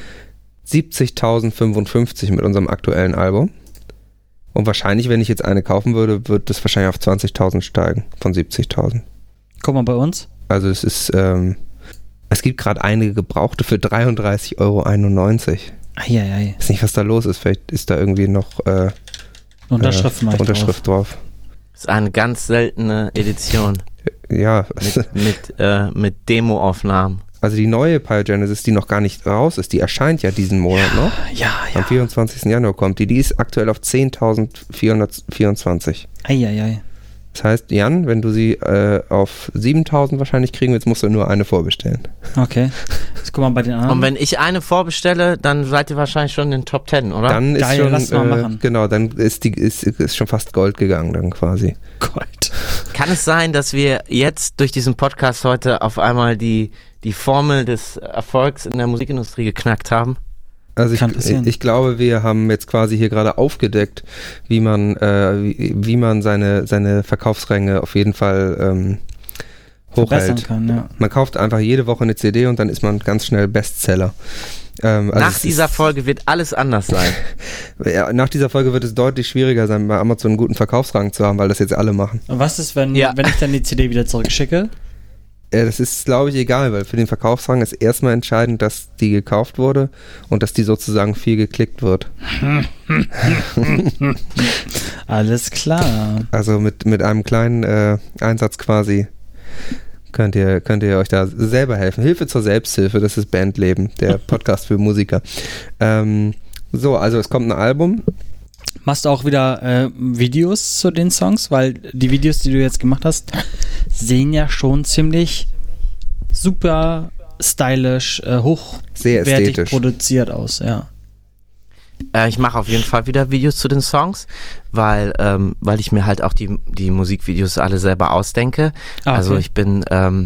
70.055 mit unserem aktuellen Album. Und wahrscheinlich, wenn ich jetzt eine kaufen würde, wird das wahrscheinlich auf 20.000 steigen, von 70.000. Guck mal bei uns. Also es ist, es gibt gerade einige Gebrauchte für 33,91 €. Eieiei. Ich weiß nicht, was da los ist. Vielleicht ist da irgendwie noch Unterschrift drauf. Das ist eine ganz seltene Edition. Ja. Mit Demo-Aufnahmen. Also die neue Pyogenesis, die noch gar nicht raus ist, die erscheint ja diesen Monat noch. Ja. Am 24. Januar kommt die. Die ist aktuell auf 10.424. Eieiei. Das heißt, Jan, wenn du sie auf 7.000 wahrscheinlich kriegen willst, musst du nur eine vorbestellen. Okay. Jetzt guck mal bei den anderen. Und wenn ich eine vorbestelle, dann seid ihr wahrscheinlich schon in den Top 10, oder? Dann ist geil, schon, lass mal machen. Genau, dann ist schon fast Gold gegangen dann quasi. Gold. Kann es sein, dass wir jetzt durch diesen Podcast heute auf einmal die Formel des Erfolgs in der Musikindustrie geknackt haben? Also ich glaube, wir haben jetzt quasi hier gerade aufgedeckt, wie man seine Verkaufsränge auf jeden Fall hochhält. Kann, ja. Man kauft einfach jede Woche eine CD und dann ist man ganz schnell Bestseller. Nach dieser Folge wird alles anders sein. Ja, nach dieser Folge wird es deutlich schwieriger sein, bei Amazon einen guten Verkaufsrang zu haben, weil das jetzt alle machen. Und was ist, wenn ich dann die CD wieder zurückschicke? Das ist, glaube ich, egal, weil für den Verkaufsrang ist erstmal entscheidend, dass die gekauft wurde und dass die sozusagen viel geklickt wird. Alles klar. Also mit einem kleinen Einsatz quasi könnt ihr euch da selber helfen. Hilfe zur Selbsthilfe, das ist Bandleben, der Podcast für Musiker. So, also es kommt ein Album. Machst du auch wieder Videos zu den Songs? Weil die Videos, die du jetzt gemacht hast, sehen ja schon ziemlich super stylisch, hochwertig produziert aus, ja. Ich mache auf jeden Fall wieder Videos zu den Songs, weil ich mir halt auch die Musikvideos alle selber ausdenke. Okay. Also ich bin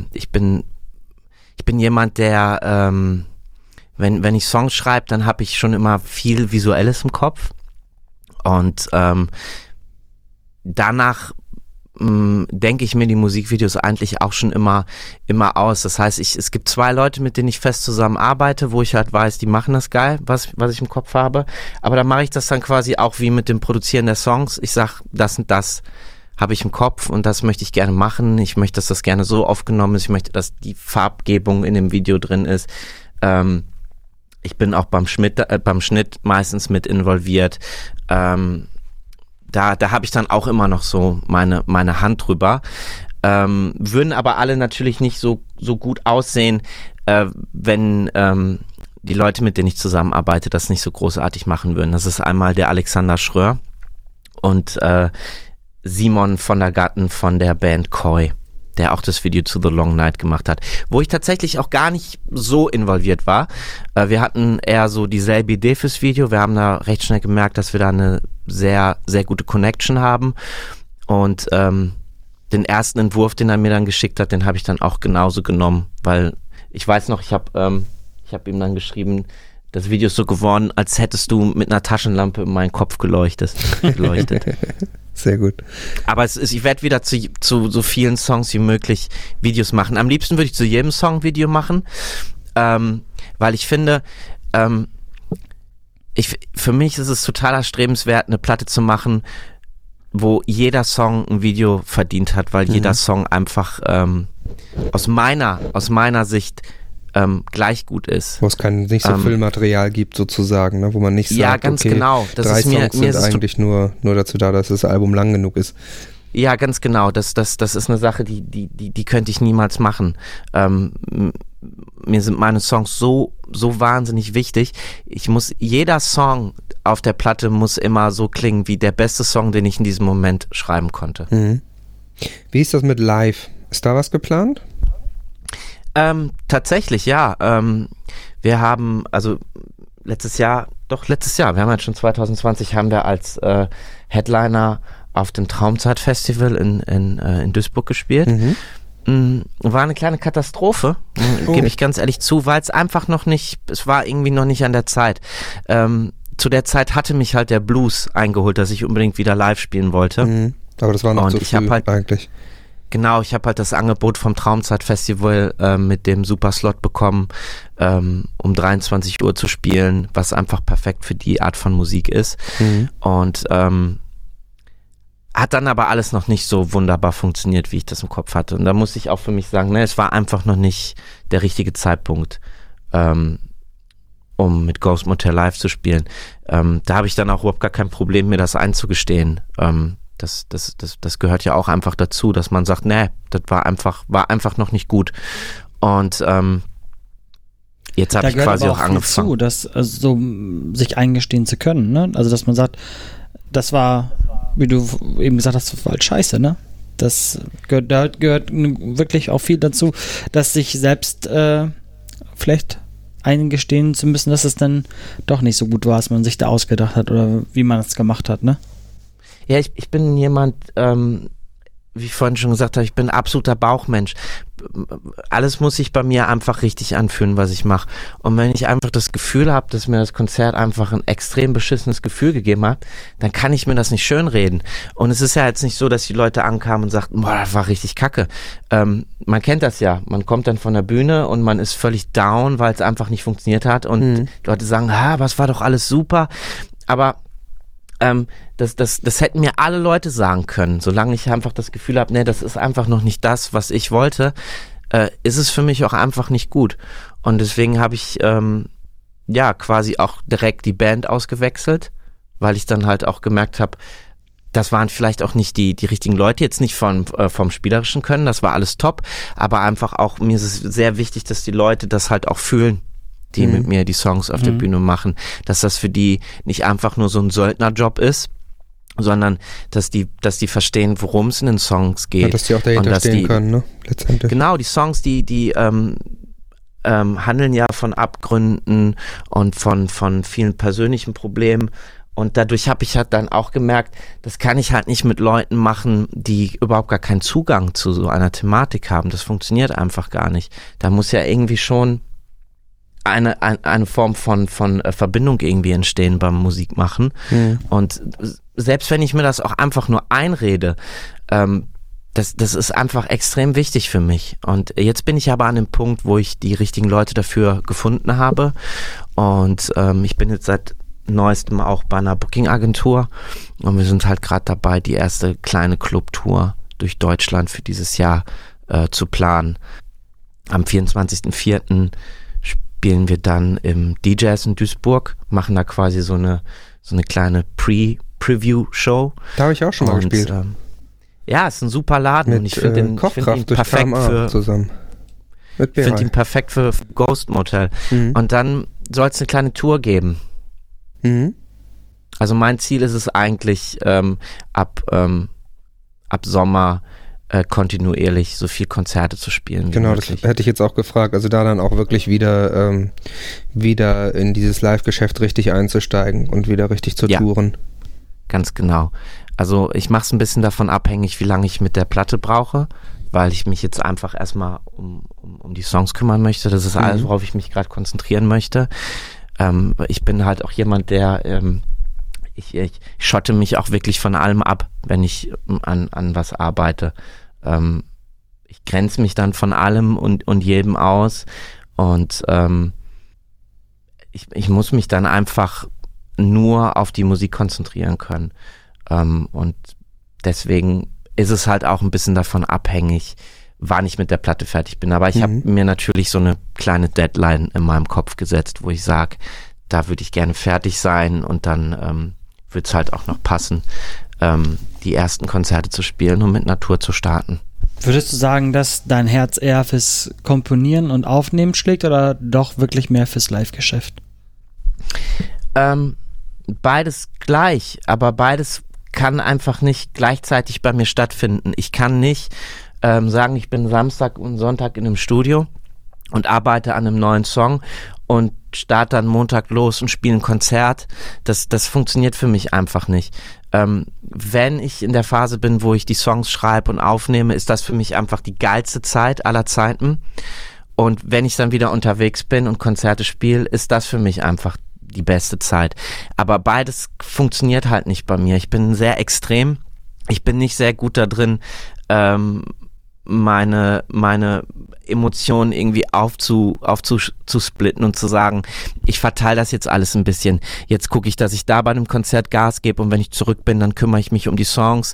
jemand, der wenn ich Songs schreibe, dann habe ich schon immer viel Visuelles im Kopf. Und danach denke ich mir die Musikvideos eigentlich auch schon immer aus. Das heißt, es gibt 2 Leute, mit denen ich fest zusammen arbeite, wo ich halt weiß, die machen das geil, was ich im Kopf habe. Aber dann mache ich das dann quasi auch wie mit dem Produzieren der Songs. Ich sag, das und das habe ich im Kopf und das möchte ich gerne machen. Ich möchte, dass das gerne so aufgenommen ist. Ich möchte, dass die Farbgebung in dem Video drin ist. Ich bin auch beim Schnitt meistens mit involviert. Da habe ich dann auch immer noch so meine Hand drüber. Würden aber alle natürlich nicht so gut aussehen, wenn die Leute, mit denen ich zusammenarbeite, das nicht so großartig machen würden. Das ist einmal der Alexander Schröer und Simon von der Gatten von der Band Koi, der auch das Video zu The Long Night gemacht hat, wo ich tatsächlich auch gar nicht so involviert war. Wir hatten eher so dieselbe Idee fürs Video. Wir haben da recht schnell gemerkt, dass wir da eine sehr, sehr gute Connection haben. Und den ersten Entwurf, den er mir dann geschickt hat, den habe ich dann auch genauso genommen, weil ich weiß noch, ich habe ihm dann geschrieben, das Video ist so geworden, als hättest du mit einer Taschenlampe in meinen Kopf geleuchtet. Sehr gut. Aber ich werde wieder zu so vielen Songs wie möglich Videos machen. Am liebsten würde ich zu jedem Song ein Video machen, weil ich finde, für mich ist es total erstrebenswert, eine Platte zu machen, wo jeder Song ein Video verdient hat, weil jeder Song einfach aus meiner Sicht gleich gut ist. Wo es nicht so viel Material gibt sozusagen, ne? Wo man nicht sagt, ja, ganz okay, genau. 3 Songs sind eigentlich nur dazu da, dass das Album lang genug ist. Ja, ganz genau. Das ist eine Sache, die könnte ich niemals machen. Mir sind meine Songs so wahnsinnig wichtig. Jeder Song auf der Platte muss immer so klingen wie der beste Song, den ich in diesem Moment schreiben konnte. Mhm. Wie ist das mit Live? Ist da was geplant? Tatsächlich, ja. Wir haben, also letztes Jahr, wir haben halt schon 2020, haben wir als Headliner auf dem Traumzeit-Festival in Duisburg gespielt. War eine kleine Katastrophe, gebe ich ganz ehrlich zu, weil es einfach es war irgendwie noch nicht an der Zeit. Zu der Zeit hatte mich halt der Blues eingeholt, dass ich unbedingt wieder live spielen wollte. Aber das war noch zu früh eigentlich. Genau, ich habe halt das Angebot vom Traumzeit-Festival mit dem Superslot bekommen, um 23 Uhr zu spielen, was einfach perfekt für die Art von Musik ist. Und hat dann aber alles noch nicht so wunderbar funktioniert, wie ich das im Kopf hatte. Und da muss ich auch für mich sagen, es war einfach noch nicht der richtige Zeitpunkt, um mit Ghost Motel live zu spielen. Da habe ich dann auch überhaupt gar kein Problem, mir das einzugestehen. Das gehört ja auch einfach dazu, dass man sagt, das war einfach noch nicht gut. Und jetzt habe ich quasi auch angefangen. Dazu, das so sich eingestehen zu können, ne? Also dass man sagt, das war, wie du eben gesagt hast, das war halt scheiße, ne? Das gehört wirklich auch viel dazu, dass sich selbst vielleicht eingestehen zu müssen, dass es dann doch nicht so gut war, als man sich da ausgedacht hat oder wie man es gemacht hat, ne? Ja, ich bin jemand, wie ich vorhin schon gesagt habe, ich bin ein absoluter Bauchmensch. Alles muss sich bei mir einfach richtig anfühlen, was ich mache. Und wenn ich einfach das Gefühl habe, dass mir das Konzert einfach ein extrem beschissenes Gefühl gegeben hat, dann kann ich mir das nicht schönreden. Und es ist ja jetzt nicht so, dass die Leute ankamen und sagten, boah, das war richtig kacke. Man kennt das ja. Man kommt dann von der Bühne und man ist völlig down, weil es einfach nicht funktioniert hat. Und Leute sagen, was war doch alles super. Aber das hätten mir alle Leute sagen können, solange ich einfach das Gefühl habe, das ist einfach noch nicht das, was ich wollte, ist es für mich auch einfach nicht gut. Und deswegen habe ich quasi auch direkt die Band ausgewechselt, weil ich dann halt auch gemerkt habe, das waren vielleicht auch nicht die richtigen Leute, jetzt nicht vom spielerischen Können, das war alles top, aber einfach auch, mir ist es sehr wichtig, dass die Leute das halt auch fühlen, die mit mir die Songs auf der Bühne machen, dass das für die nicht einfach nur so ein Söldnerjob ist, sondern dass die verstehen, worum es in den Songs geht. Ja, dass die auch dahinter stehen können, ne? Letztendlich. Genau, die Songs, die handeln ja von Abgründen und von vielen persönlichen Problemen. Und dadurch habe ich halt dann auch gemerkt, das kann ich halt nicht mit Leuten machen, die überhaupt gar keinen Zugang zu so einer Thematik haben. Das funktioniert einfach gar nicht. Da muss ja irgendwie schon eine Form von Verbindung irgendwie entstehen beim Musikmachen. Und selbst wenn ich mir das auch einfach nur einrede, das ist einfach extrem wichtig für mich. Und jetzt bin ich aber an dem Punkt, wo ich die richtigen Leute dafür gefunden habe. Und ich bin jetzt seit neuestem auch bei einer Booking-Agentur. Und wir sind halt gerade dabei, die erste kleine Clubtour durch Deutschland für dieses Jahr zu planen. Am 24.04. spielen wir dann im DJs in Duisburg, machen da quasi so eine kleine Preview-Show. Da habe ich auch schon mal gespielt. Ja, ist ein super Laden. Mit und ich finde ihn perfekt zusammen. Ich finde ihn perfekt für Ghost Motel. Und dann soll es eine kleine Tour geben. Also mein Ziel ist es eigentlich, ab Sommer kontinuierlich so viel Konzerte zu spielen. Genau, das hätte ich jetzt auch gefragt. Also da dann auch wirklich wieder in dieses Live-Geschäft richtig einzusteigen und wieder richtig zu touren. Ganz genau. Also ich mache es ein bisschen davon abhängig, wie lange ich mit der Platte brauche, weil ich mich jetzt einfach erstmal um die Songs kümmern möchte. Das ist alles, worauf ich mich gerade konzentrieren möchte. Ich bin halt auch jemand, der ich schotte mich auch wirklich von allem ab, wenn ich an was arbeite. Ich grenze mich dann von allem und jedem aus und ich muss mich dann einfach nur auf die Musik konzentrieren können. Und deswegen ist es halt auch ein bisschen davon abhängig, wann ich mit der Platte fertig bin. Aber ich habe mir natürlich so eine kleine Deadline in meinem Kopf gesetzt, wo ich sage, da würde ich gerne fertig sein und dann wird es halt auch noch passen, die ersten Konzerte zu spielen und mit Natur zu starten. Würdest du sagen, dass dein Herz eher fürs Komponieren und Aufnehmen schlägt oder doch wirklich mehr fürs Live-Geschäft? Beides gleich, aber beides kann einfach nicht gleichzeitig bei mir stattfinden. Ich kann nicht sagen, ich bin Samstag und Sonntag in einem Studio und arbeite an einem neuen Song und starte dann Montag los und spiele ein Konzert. Das funktioniert für mich einfach nicht. Wenn ich in der Phase bin, wo ich die Songs schreibe und aufnehme, ist das für mich einfach die geilste Zeit aller Zeiten. Und wenn ich dann wieder unterwegs bin und Konzerte spiele, ist das für mich einfach die beste Zeit. Aber beides funktioniert halt nicht bei mir. Ich bin sehr extrem. Ich bin nicht sehr gut da drin, meine Emotionen irgendwie aufzusplitten und zu sagen, ich verteile das jetzt alles ein bisschen. Jetzt gucke ich, dass ich da bei einem Konzert Gas gebe und wenn ich zurück bin, dann kümmere ich mich um die Songs.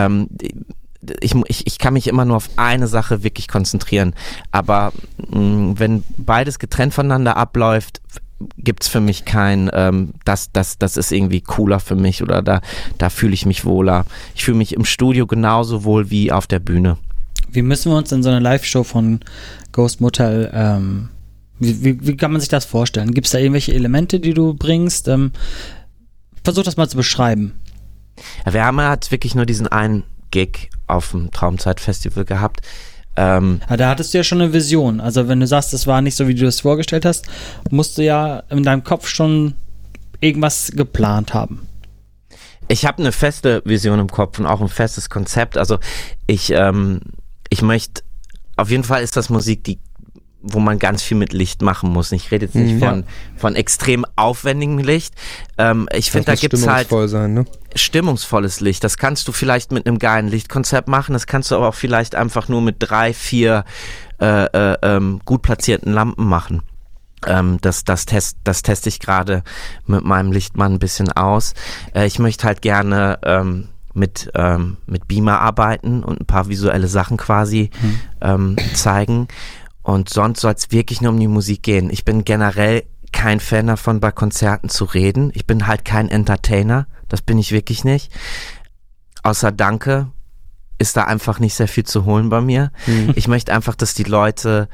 Ich kann mich immer nur auf eine Sache wirklich konzentrieren. Aber wenn beides getrennt voneinander abläuft, gibt's für mich kein, das ist irgendwie cooler für mich oder da fühle ich mich wohler. Ich fühle mich im Studio genauso wohl wie auf der Bühne. Wie müssen wir uns in so einer Live-Show von Ghost Motel, wie kann man sich das vorstellen? Gibt es da irgendwelche Elemente, die du bringst? Versuch das mal zu beschreiben. Ja, wir haben halt wirklich nur diesen einen Gig auf dem Traumzeit-Festival gehabt. Da hattest du ja schon eine Vision. Also wenn du sagst, das war nicht so, wie du das vorgestellt hast, musst du ja in deinem Kopf schon irgendwas geplant haben. Ich habe eine feste Vision im Kopf und auch ein festes Konzept. Also ich möchte, auf jeden Fall ist das Musik, wo man ganz viel mit Licht machen muss. Ich rede jetzt nicht von extrem aufwendigem Licht. Ich finde, da gibt's halt sein, ne? Stimmungsvolles Licht. Das kannst du vielleicht mit einem geilen Lichtkonzept machen. Das kannst du aber auch vielleicht einfach nur mit 3, 4 gut platzierten Lampen machen. Das teste ich gerade mit meinem Lichtmann ein bisschen aus. Ich möchte halt gerne mit Beamer arbeiten und ein paar visuelle Sachen quasi zeigen. Und sonst soll es wirklich nur um die Musik gehen. Ich bin generell kein Fan davon, bei Konzerten zu reden. Ich bin halt kein Entertainer. Das bin ich wirklich nicht. Außer Danke ist da einfach nicht sehr viel zu holen bei mir. Ich möchte einfach, dass die Leute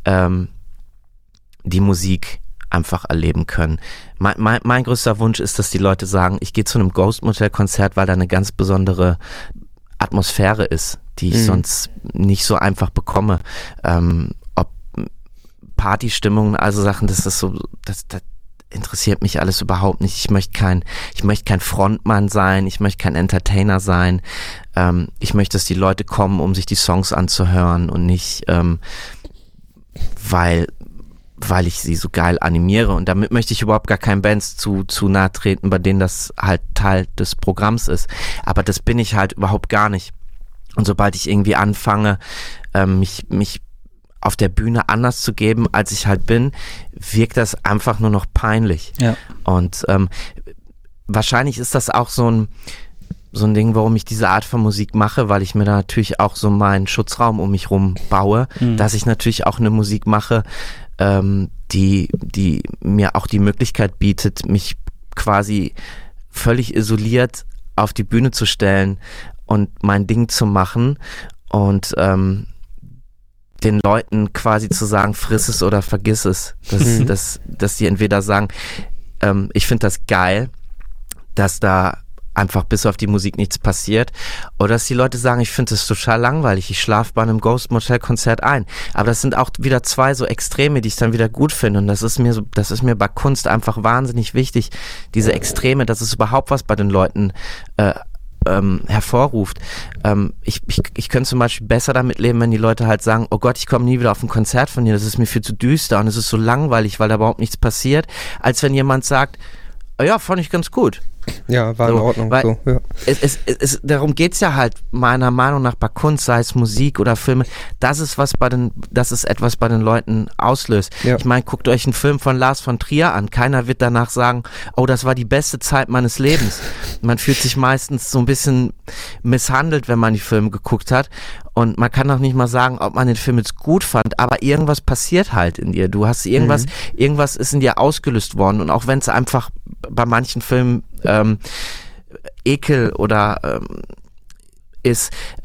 die Musik einfach erleben können. Mein größter Wunsch ist, dass die Leute sagen, ich gehe zu einem Ghost Motel Konzert, weil da eine ganz besondere Atmosphäre ist, die ich sonst nicht so einfach bekomme. Ob Partystimmung, also Sachen, das interessiert mich alles überhaupt nicht. Ich möchte kein Frontmann sein, ich möchte kein Entertainer sein. Ich möchte, dass die Leute kommen, um sich die Songs anzuhören und nicht, weil ich sie so geil animiere. Und damit möchte ich überhaupt gar keinen Bands zu nahe treten, bei denen das halt Teil des Programms ist. Aber das bin ich halt überhaupt gar nicht. Und sobald ich irgendwie anfange, mich auf der Bühne anders zu geben, als ich halt bin, wirkt das einfach nur noch peinlich. Ja. Und wahrscheinlich ist das auch so ein Ding, warum ich diese Art von Musik mache, weil ich mir da natürlich auch so meinen Schutzraum um mich rum baue, dass ich natürlich auch eine Musik mache, die mir auch die Möglichkeit bietet, mich quasi völlig isoliert auf die Bühne zu stellen und mein Ding zu machen und den Leuten quasi zu sagen, friss es oder vergiss es. Dass die entweder sagen, ich finde das geil, dass da einfach bis auf die Musik nichts passiert, oder dass die Leute sagen, ich finde es total langweilig, ich schlafe bei einem Ghost Motel Konzert ein. Aber das sind auch wieder zwei so Extreme, die ich dann wieder gut finde, und das ist mir bei Kunst einfach wahnsinnig wichtig, diese Extreme, dass es überhaupt was bei den Leuten hervorruft. Ich könnte zum Beispiel besser damit leben, wenn die Leute halt sagen, oh Gott, ich komme nie wieder auf ein Konzert von dir, das ist mir viel zu düster und es ist so langweilig, weil da überhaupt nichts passiert, als wenn jemand sagt, oh ja, fand ich ganz gut. Ja, war in Ordnung. Weil so, ja. Darum geht's ja halt meiner Meinung nach bei Kunst, sei es Musik oder Filme, dass es etwas bei den Leuten auslöst. Ja. Ich meine, guckt euch einen Film von Lars von Trier an. Keiner wird danach sagen, oh, das war die beste Zeit meines Lebens. Man fühlt sich meistens so ein bisschen misshandelt, wenn man die Filme geguckt hat. Und man kann auch nicht mal sagen, ob man den Film jetzt gut fand, aber irgendwas passiert halt in dir. Du hast irgendwas ist in dir ausgelöst worden. Und auch wenn es einfach bei manchen Filmen Ekel oder ist,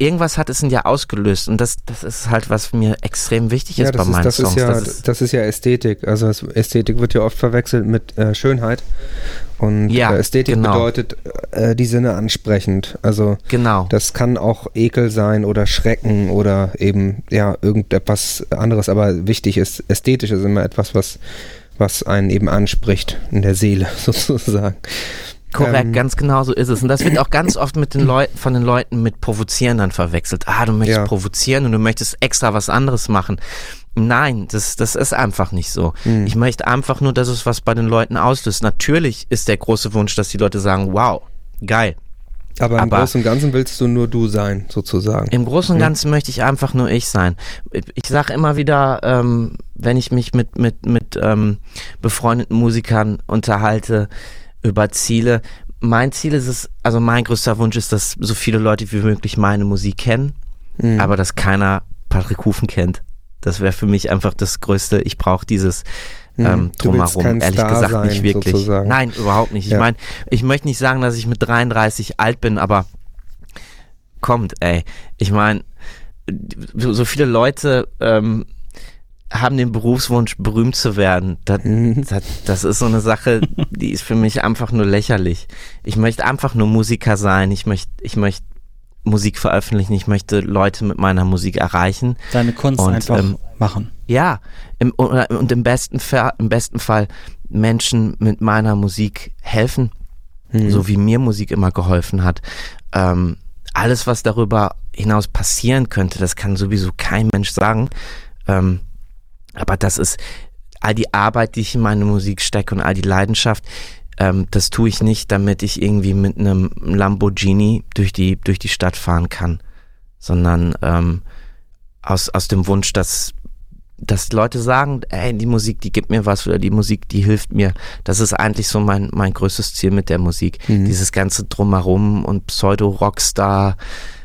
irgendwas hat es in dir ausgelöst und das ist halt, was mir extrem wichtig ist bei meinen Songs. Das ist ja Ästhetik, also Ästhetik wird ja oft verwechselt mit Schönheit und Ästhetik bedeutet die Sinne ansprechend, also das kann auch Ekel sein oder Schrecken oder eben irgendetwas anderes, aber wichtig ist, ästhetisch ist immer etwas, was einen eben anspricht in der Seele sozusagen. Korrekt, ganz genau so ist es. Und das wird auch ganz oft von den Leuten mit Provozieren dann verwechselt. Du möchtest provozieren und du möchtest extra was anderes machen. Nein, das ist einfach nicht so. Ich möchte einfach nur, dass es was bei den Leuten auslöst. Natürlich ist der große Wunsch, dass die Leute sagen, wow, geil. Aber im Großen und Ganzen willst du nur du sein, sozusagen. Im Großen und Ganzen möchte ich einfach nur ich sein. Ich sage immer wieder, wenn ich mich mit befreundeten Musikern unterhalte, über Ziele. Mein Ziel ist es, also mein größter Wunsch ist, dass so viele Leute wie möglich meine Musik kennen, aber dass keiner Patrick Hufen kennt. Das wäre für mich einfach das Größte. Ich brauche dieses Drumherum, ehrlich gesagt nicht wirklich. Sozusagen. Nein, überhaupt nicht. Ich meine, ich möchte nicht sagen, dass ich mit 33 alt bin, aber kommt, ey. Ich meine, so viele Leute haben den Berufswunsch, berühmt zu werden. Das ist so eine Sache, die ist für mich einfach nur lächerlich. Ich möchte einfach nur Musiker sein. Ich möchte Musik veröffentlichen. Ich möchte Leute mit meiner Musik erreichen. Deine Kunst einfach machen. Ja, und im besten Fall Menschen mit meiner Musik helfen, so wie mir Musik immer geholfen hat. Alles, was darüber hinaus passieren könnte, das kann sowieso kein Mensch sagen. Aber das ist all die Arbeit, die ich in meine Musik stecke und all die Leidenschaft, das tue ich nicht, damit ich irgendwie mit einem Lamborghini durch die Stadt fahren kann, sondern aus dem Wunsch, dass Leute sagen, ey, die Musik, die gibt mir was oder die Musik, die hilft mir. Das ist eigentlich so mein größtes Ziel mit der Musik. Dieses ganze Drumherum und Pseudo-Rockstar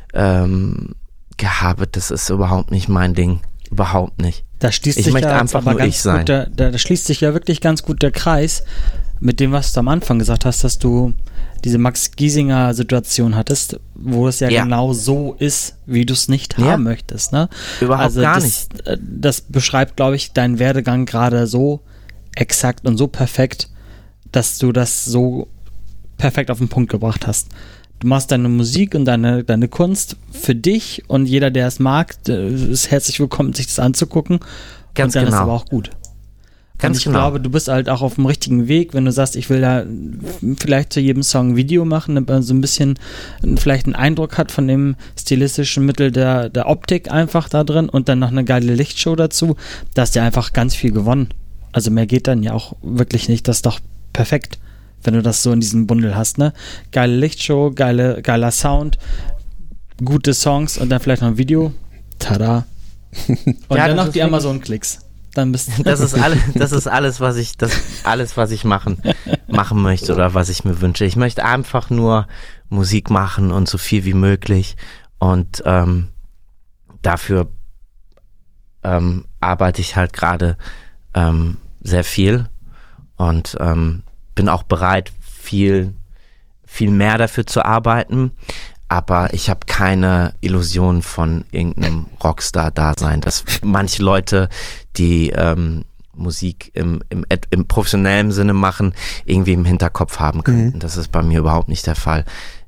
Gehabe, das ist überhaupt nicht mein Ding. Überhaupt nicht. Da schließt sich ja einfach nur ich sein. Da schließt sich ja wirklich ganz gut der Kreis mit dem, was du am Anfang gesagt hast, dass du diese Max Giesinger Situation hattest, wo es ja genau so ist, wie du es nicht haben möchtest. Ne? Überhaupt gar nicht. Das beschreibt, glaube ich, deinen Werdegang gerade so exakt und so perfekt, dass du das so perfekt auf den Punkt gebracht hast. Du machst deine Musik und deine Kunst für dich und jeder, der es mag, ist herzlich willkommen, sich das anzugucken. Ganz und dann genau. ist aber auch gut. Ganz und ich glaube, du bist halt auch auf dem richtigen Weg, wenn du sagst, ich will da vielleicht zu jedem Song ein Video machen, damit man so ein bisschen vielleicht einen Eindruck hat von dem stilistischen Mittel der Optik einfach da drin und dann noch eine geile Lichtshow dazu. Da hast du ja einfach ganz viel gewonnen. Also mehr geht dann ja auch wirklich nicht. Das ist doch perfekt, wenn du das so in diesem Bundel hast, ne? Geile Lichtshow, geiler Sound, gute Songs und dann vielleicht noch ein Video. Tada. Und dann noch die Amazon-Klicks. Dann bist das ist alles, was ich machen möchte oder was ich mir wünsche. Ich möchte einfach nur Musik machen und so viel wie möglich und dafür arbeite ich halt gerade sehr viel und bin auch bereit, viel mehr dafür zu arbeiten, aber ich habe keine Illusion von irgendeinem Rockstar-Dasein, dass manche Leute, die Musik im professionellen Sinne machen, irgendwie im Hinterkopf haben könnten. Das ist bei mir überhaupt nicht der Fall.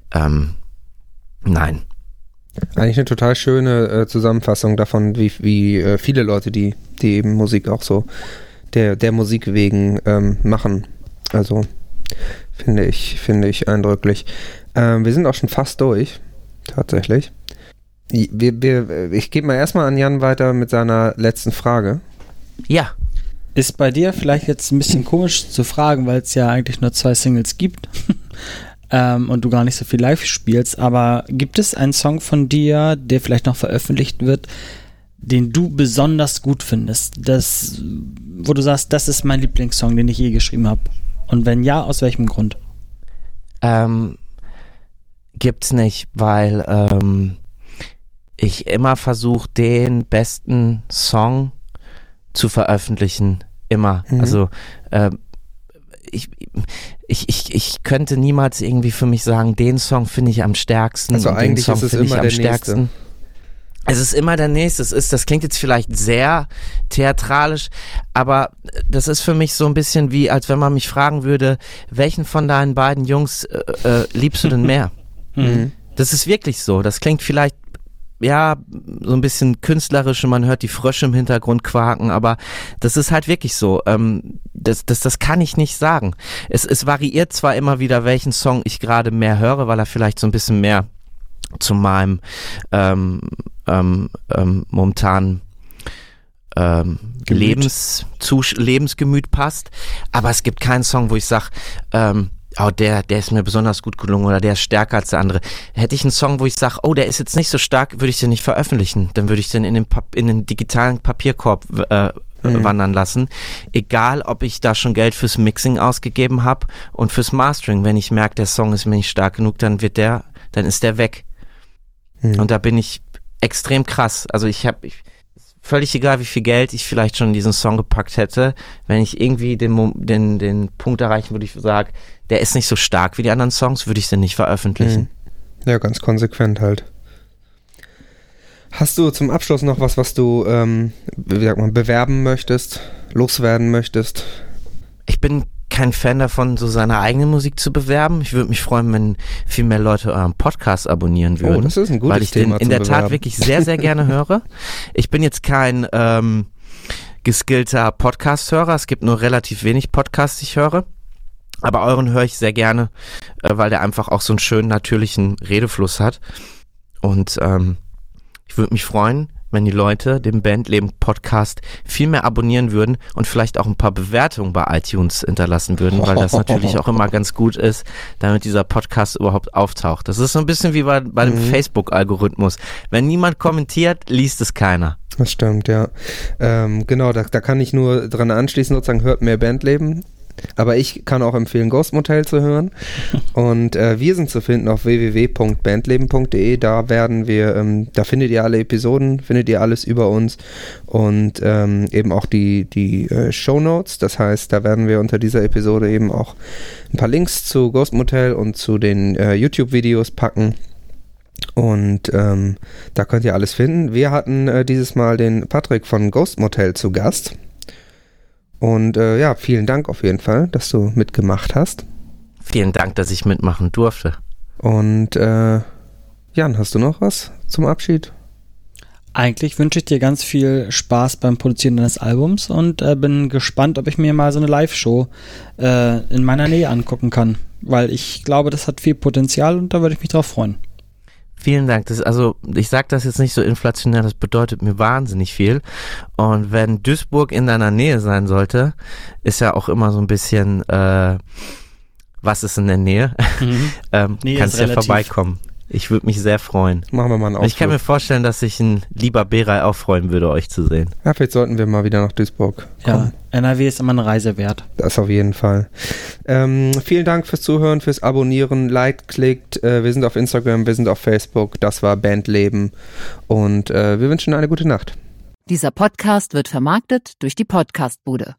Nein. Eigentlich eine total schöne Zusammenfassung davon, wie viele Leute, die eben Musik auch so der Musik wegen machen. Also finde ich eindrücklich. Wir sind auch schon fast durch, tatsächlich. Ich gebe mal erstmal an Jan weiter mit seiner letzten Frage. Ja. Ist bei dir vielleicht jetzt ein bisschen komisch zu fragen, weil es ja eigentlich nur 2 Singles gibt und du gar nicht so viel live spielst, aber gibt es einen Song von dir, der vielleicht noch veröffentlicht wird, den du besonders gut findest? Wo du sagst, das ist mein Lieblingssong, den ich je geschrieben habe. Und wenn ja, aus welchem Grund? Gibt's nicht, weil ich immer versuche, den besten Song zu veröffentlichen. Immer. Also ich könnte niemals irgendwie für mich sagen, den Song finde ich am stärksten. Also eigentlich den Song ist es immer der nächste. Es ist immer der nächste. Das klingt jetzt vielleicht sehr theatralisch, aber das ist für mich so ein bisschen wie, als wenn man mich fragen würde, welchen von deinen beiden Jungs liebst du denn mehr? Das ist wirklich so. Das klingt vielleicht ja so ein bisschen künstlerisch und man hört die Frösche im Hintergrund quaken, aber das ist halt wirklich so. Das kann ich nicht sagen. Es variiert zwar immer wieder, welchen Song ich gerade mehr höre, weil er vielleicht so ein bisschen mehr zu meinem momentanen Lebensgemüt passt, aber es gibt keinen Song, wo ich sage, der ist mir besonders gut gelungen oder der ist stärker als der andere. Hätte ich einen Song, wo ich sage, der ist jetzt nicht so stark, würde ich den nicht veröffentlichen, dann würde ich den in den digitalen Papierkorb wandern lassen, egal ob ich da schon Geld fürs Mixing ausgegeben habe und fürs Mastering. Wenn ich merke, der Song ist mir nicht stark genug, dann ist der weg. Und da bin ich extrem krass. Also völlig egal, wie viel Geld ich vielleicht schon in diesen Song gepackt hätte, wenn ich irgendwie den Punkt erreichen würde, ich sage, der ist nicht so stark wie die anderen Songs, würde ich den nicht veröffentlichen. Ja, ganz konsequent halt. Hast du zum Abschluss noch was du bewerben möchtest, loswerden möchtest? Ich bin kein Fan davon, so seine eigene Musik zu bewerben. Ich würde mich freuen, wenn viel mehr Leute euren Podcast abonnieren würden. Das ist ein gutes weil ich Thema den in der Tat wirklich sehr, sehr gerne höre. Ich bin jetzt kein geskillter Podcast-Hörer. Es gibt nur relativ wenig Podcasts, die ich höre. Aber euren höre ich sehr gerne, weil der einfach auch so einen schönen, natürlichen Redefluss hat. Und ich würde mich freuen, wenn die Leute den Bandleben Podcast viel mehr abonnieren würden und vielleicht auch ein paar Bewertungen bei iTunes hinterlassen würden, weil das natürlich auch immer ganz gut ist, damit dieser Podcast überhaupt auftaucht. Das ist so ein bisschen wie bei dem Facebook-Algorithmus. Wenn niemand kommentiert, liest es keiner. Das stimmt, ja. Genau, da kann ich nur dran anschließen, sozusagen hört mehr Bandleben. Aber ich kann auch empfehlen, Ghost Motel zu hören. Und wir sind zu finden auf www.bandleben.de. Da da findet ihr alle Episoden, findet ihr alles über uns und eben auch die Shownotes. Das heißt, da werden wir unter dieser Episode eben auch ein paar Links zu Ghost Motel und zu den YouTube-Videos packen. Und da könnt ihr alles finden. Wir hatten dieses Mal den Patrick von Ghost Motel zu Gast. Und vielen Dank auf jeden Fall, dass du mitgemacht hast. Vielen Dank, dass ich mitmachen durfte. Und Jan, hast du noch was zum Abschied? Eigentlich wünsche ich dir ganz viel Spaß beim Produzieren deines Albums und bin gespannt, ob ich mir mal so eine Live-Show in meiner Nähe angucken kann, weil ich glaube, das hat viel Potenzial und da würde ich mich drauf freuen. Vielen Dank. Ich sage das jetzt nicht so inflationär, das bedeutet mir wahnsinnig viel. Und wenn Duisburg in deiner Nähe sein sollte, ist ja auch immer so ein bisschen, was ist in der Nähe? Kannst ja vorbeikommen. Ich würde mich sehr freuen. Machen wir mal einen Ausflug. Ich kann mir vorstellen, dass sich ein lieber Beray auch freuen würde, euch zu sehen. Ja, vielleicht sollten wir mal wieder nach Duisburg kommen. Ja, NRW ist immer eine Reise wert. Das auf jeden Fall. Vielen Dank fürs Zuhören, fürs Abonnieren. Liked, klickt. Wir sind auf Instagram, wir sind auf Facebook. Das war Bandleben. Und wir wünschen eine gute Nacht. Dieser Podcast wird vermarktet durch die Podcastbude.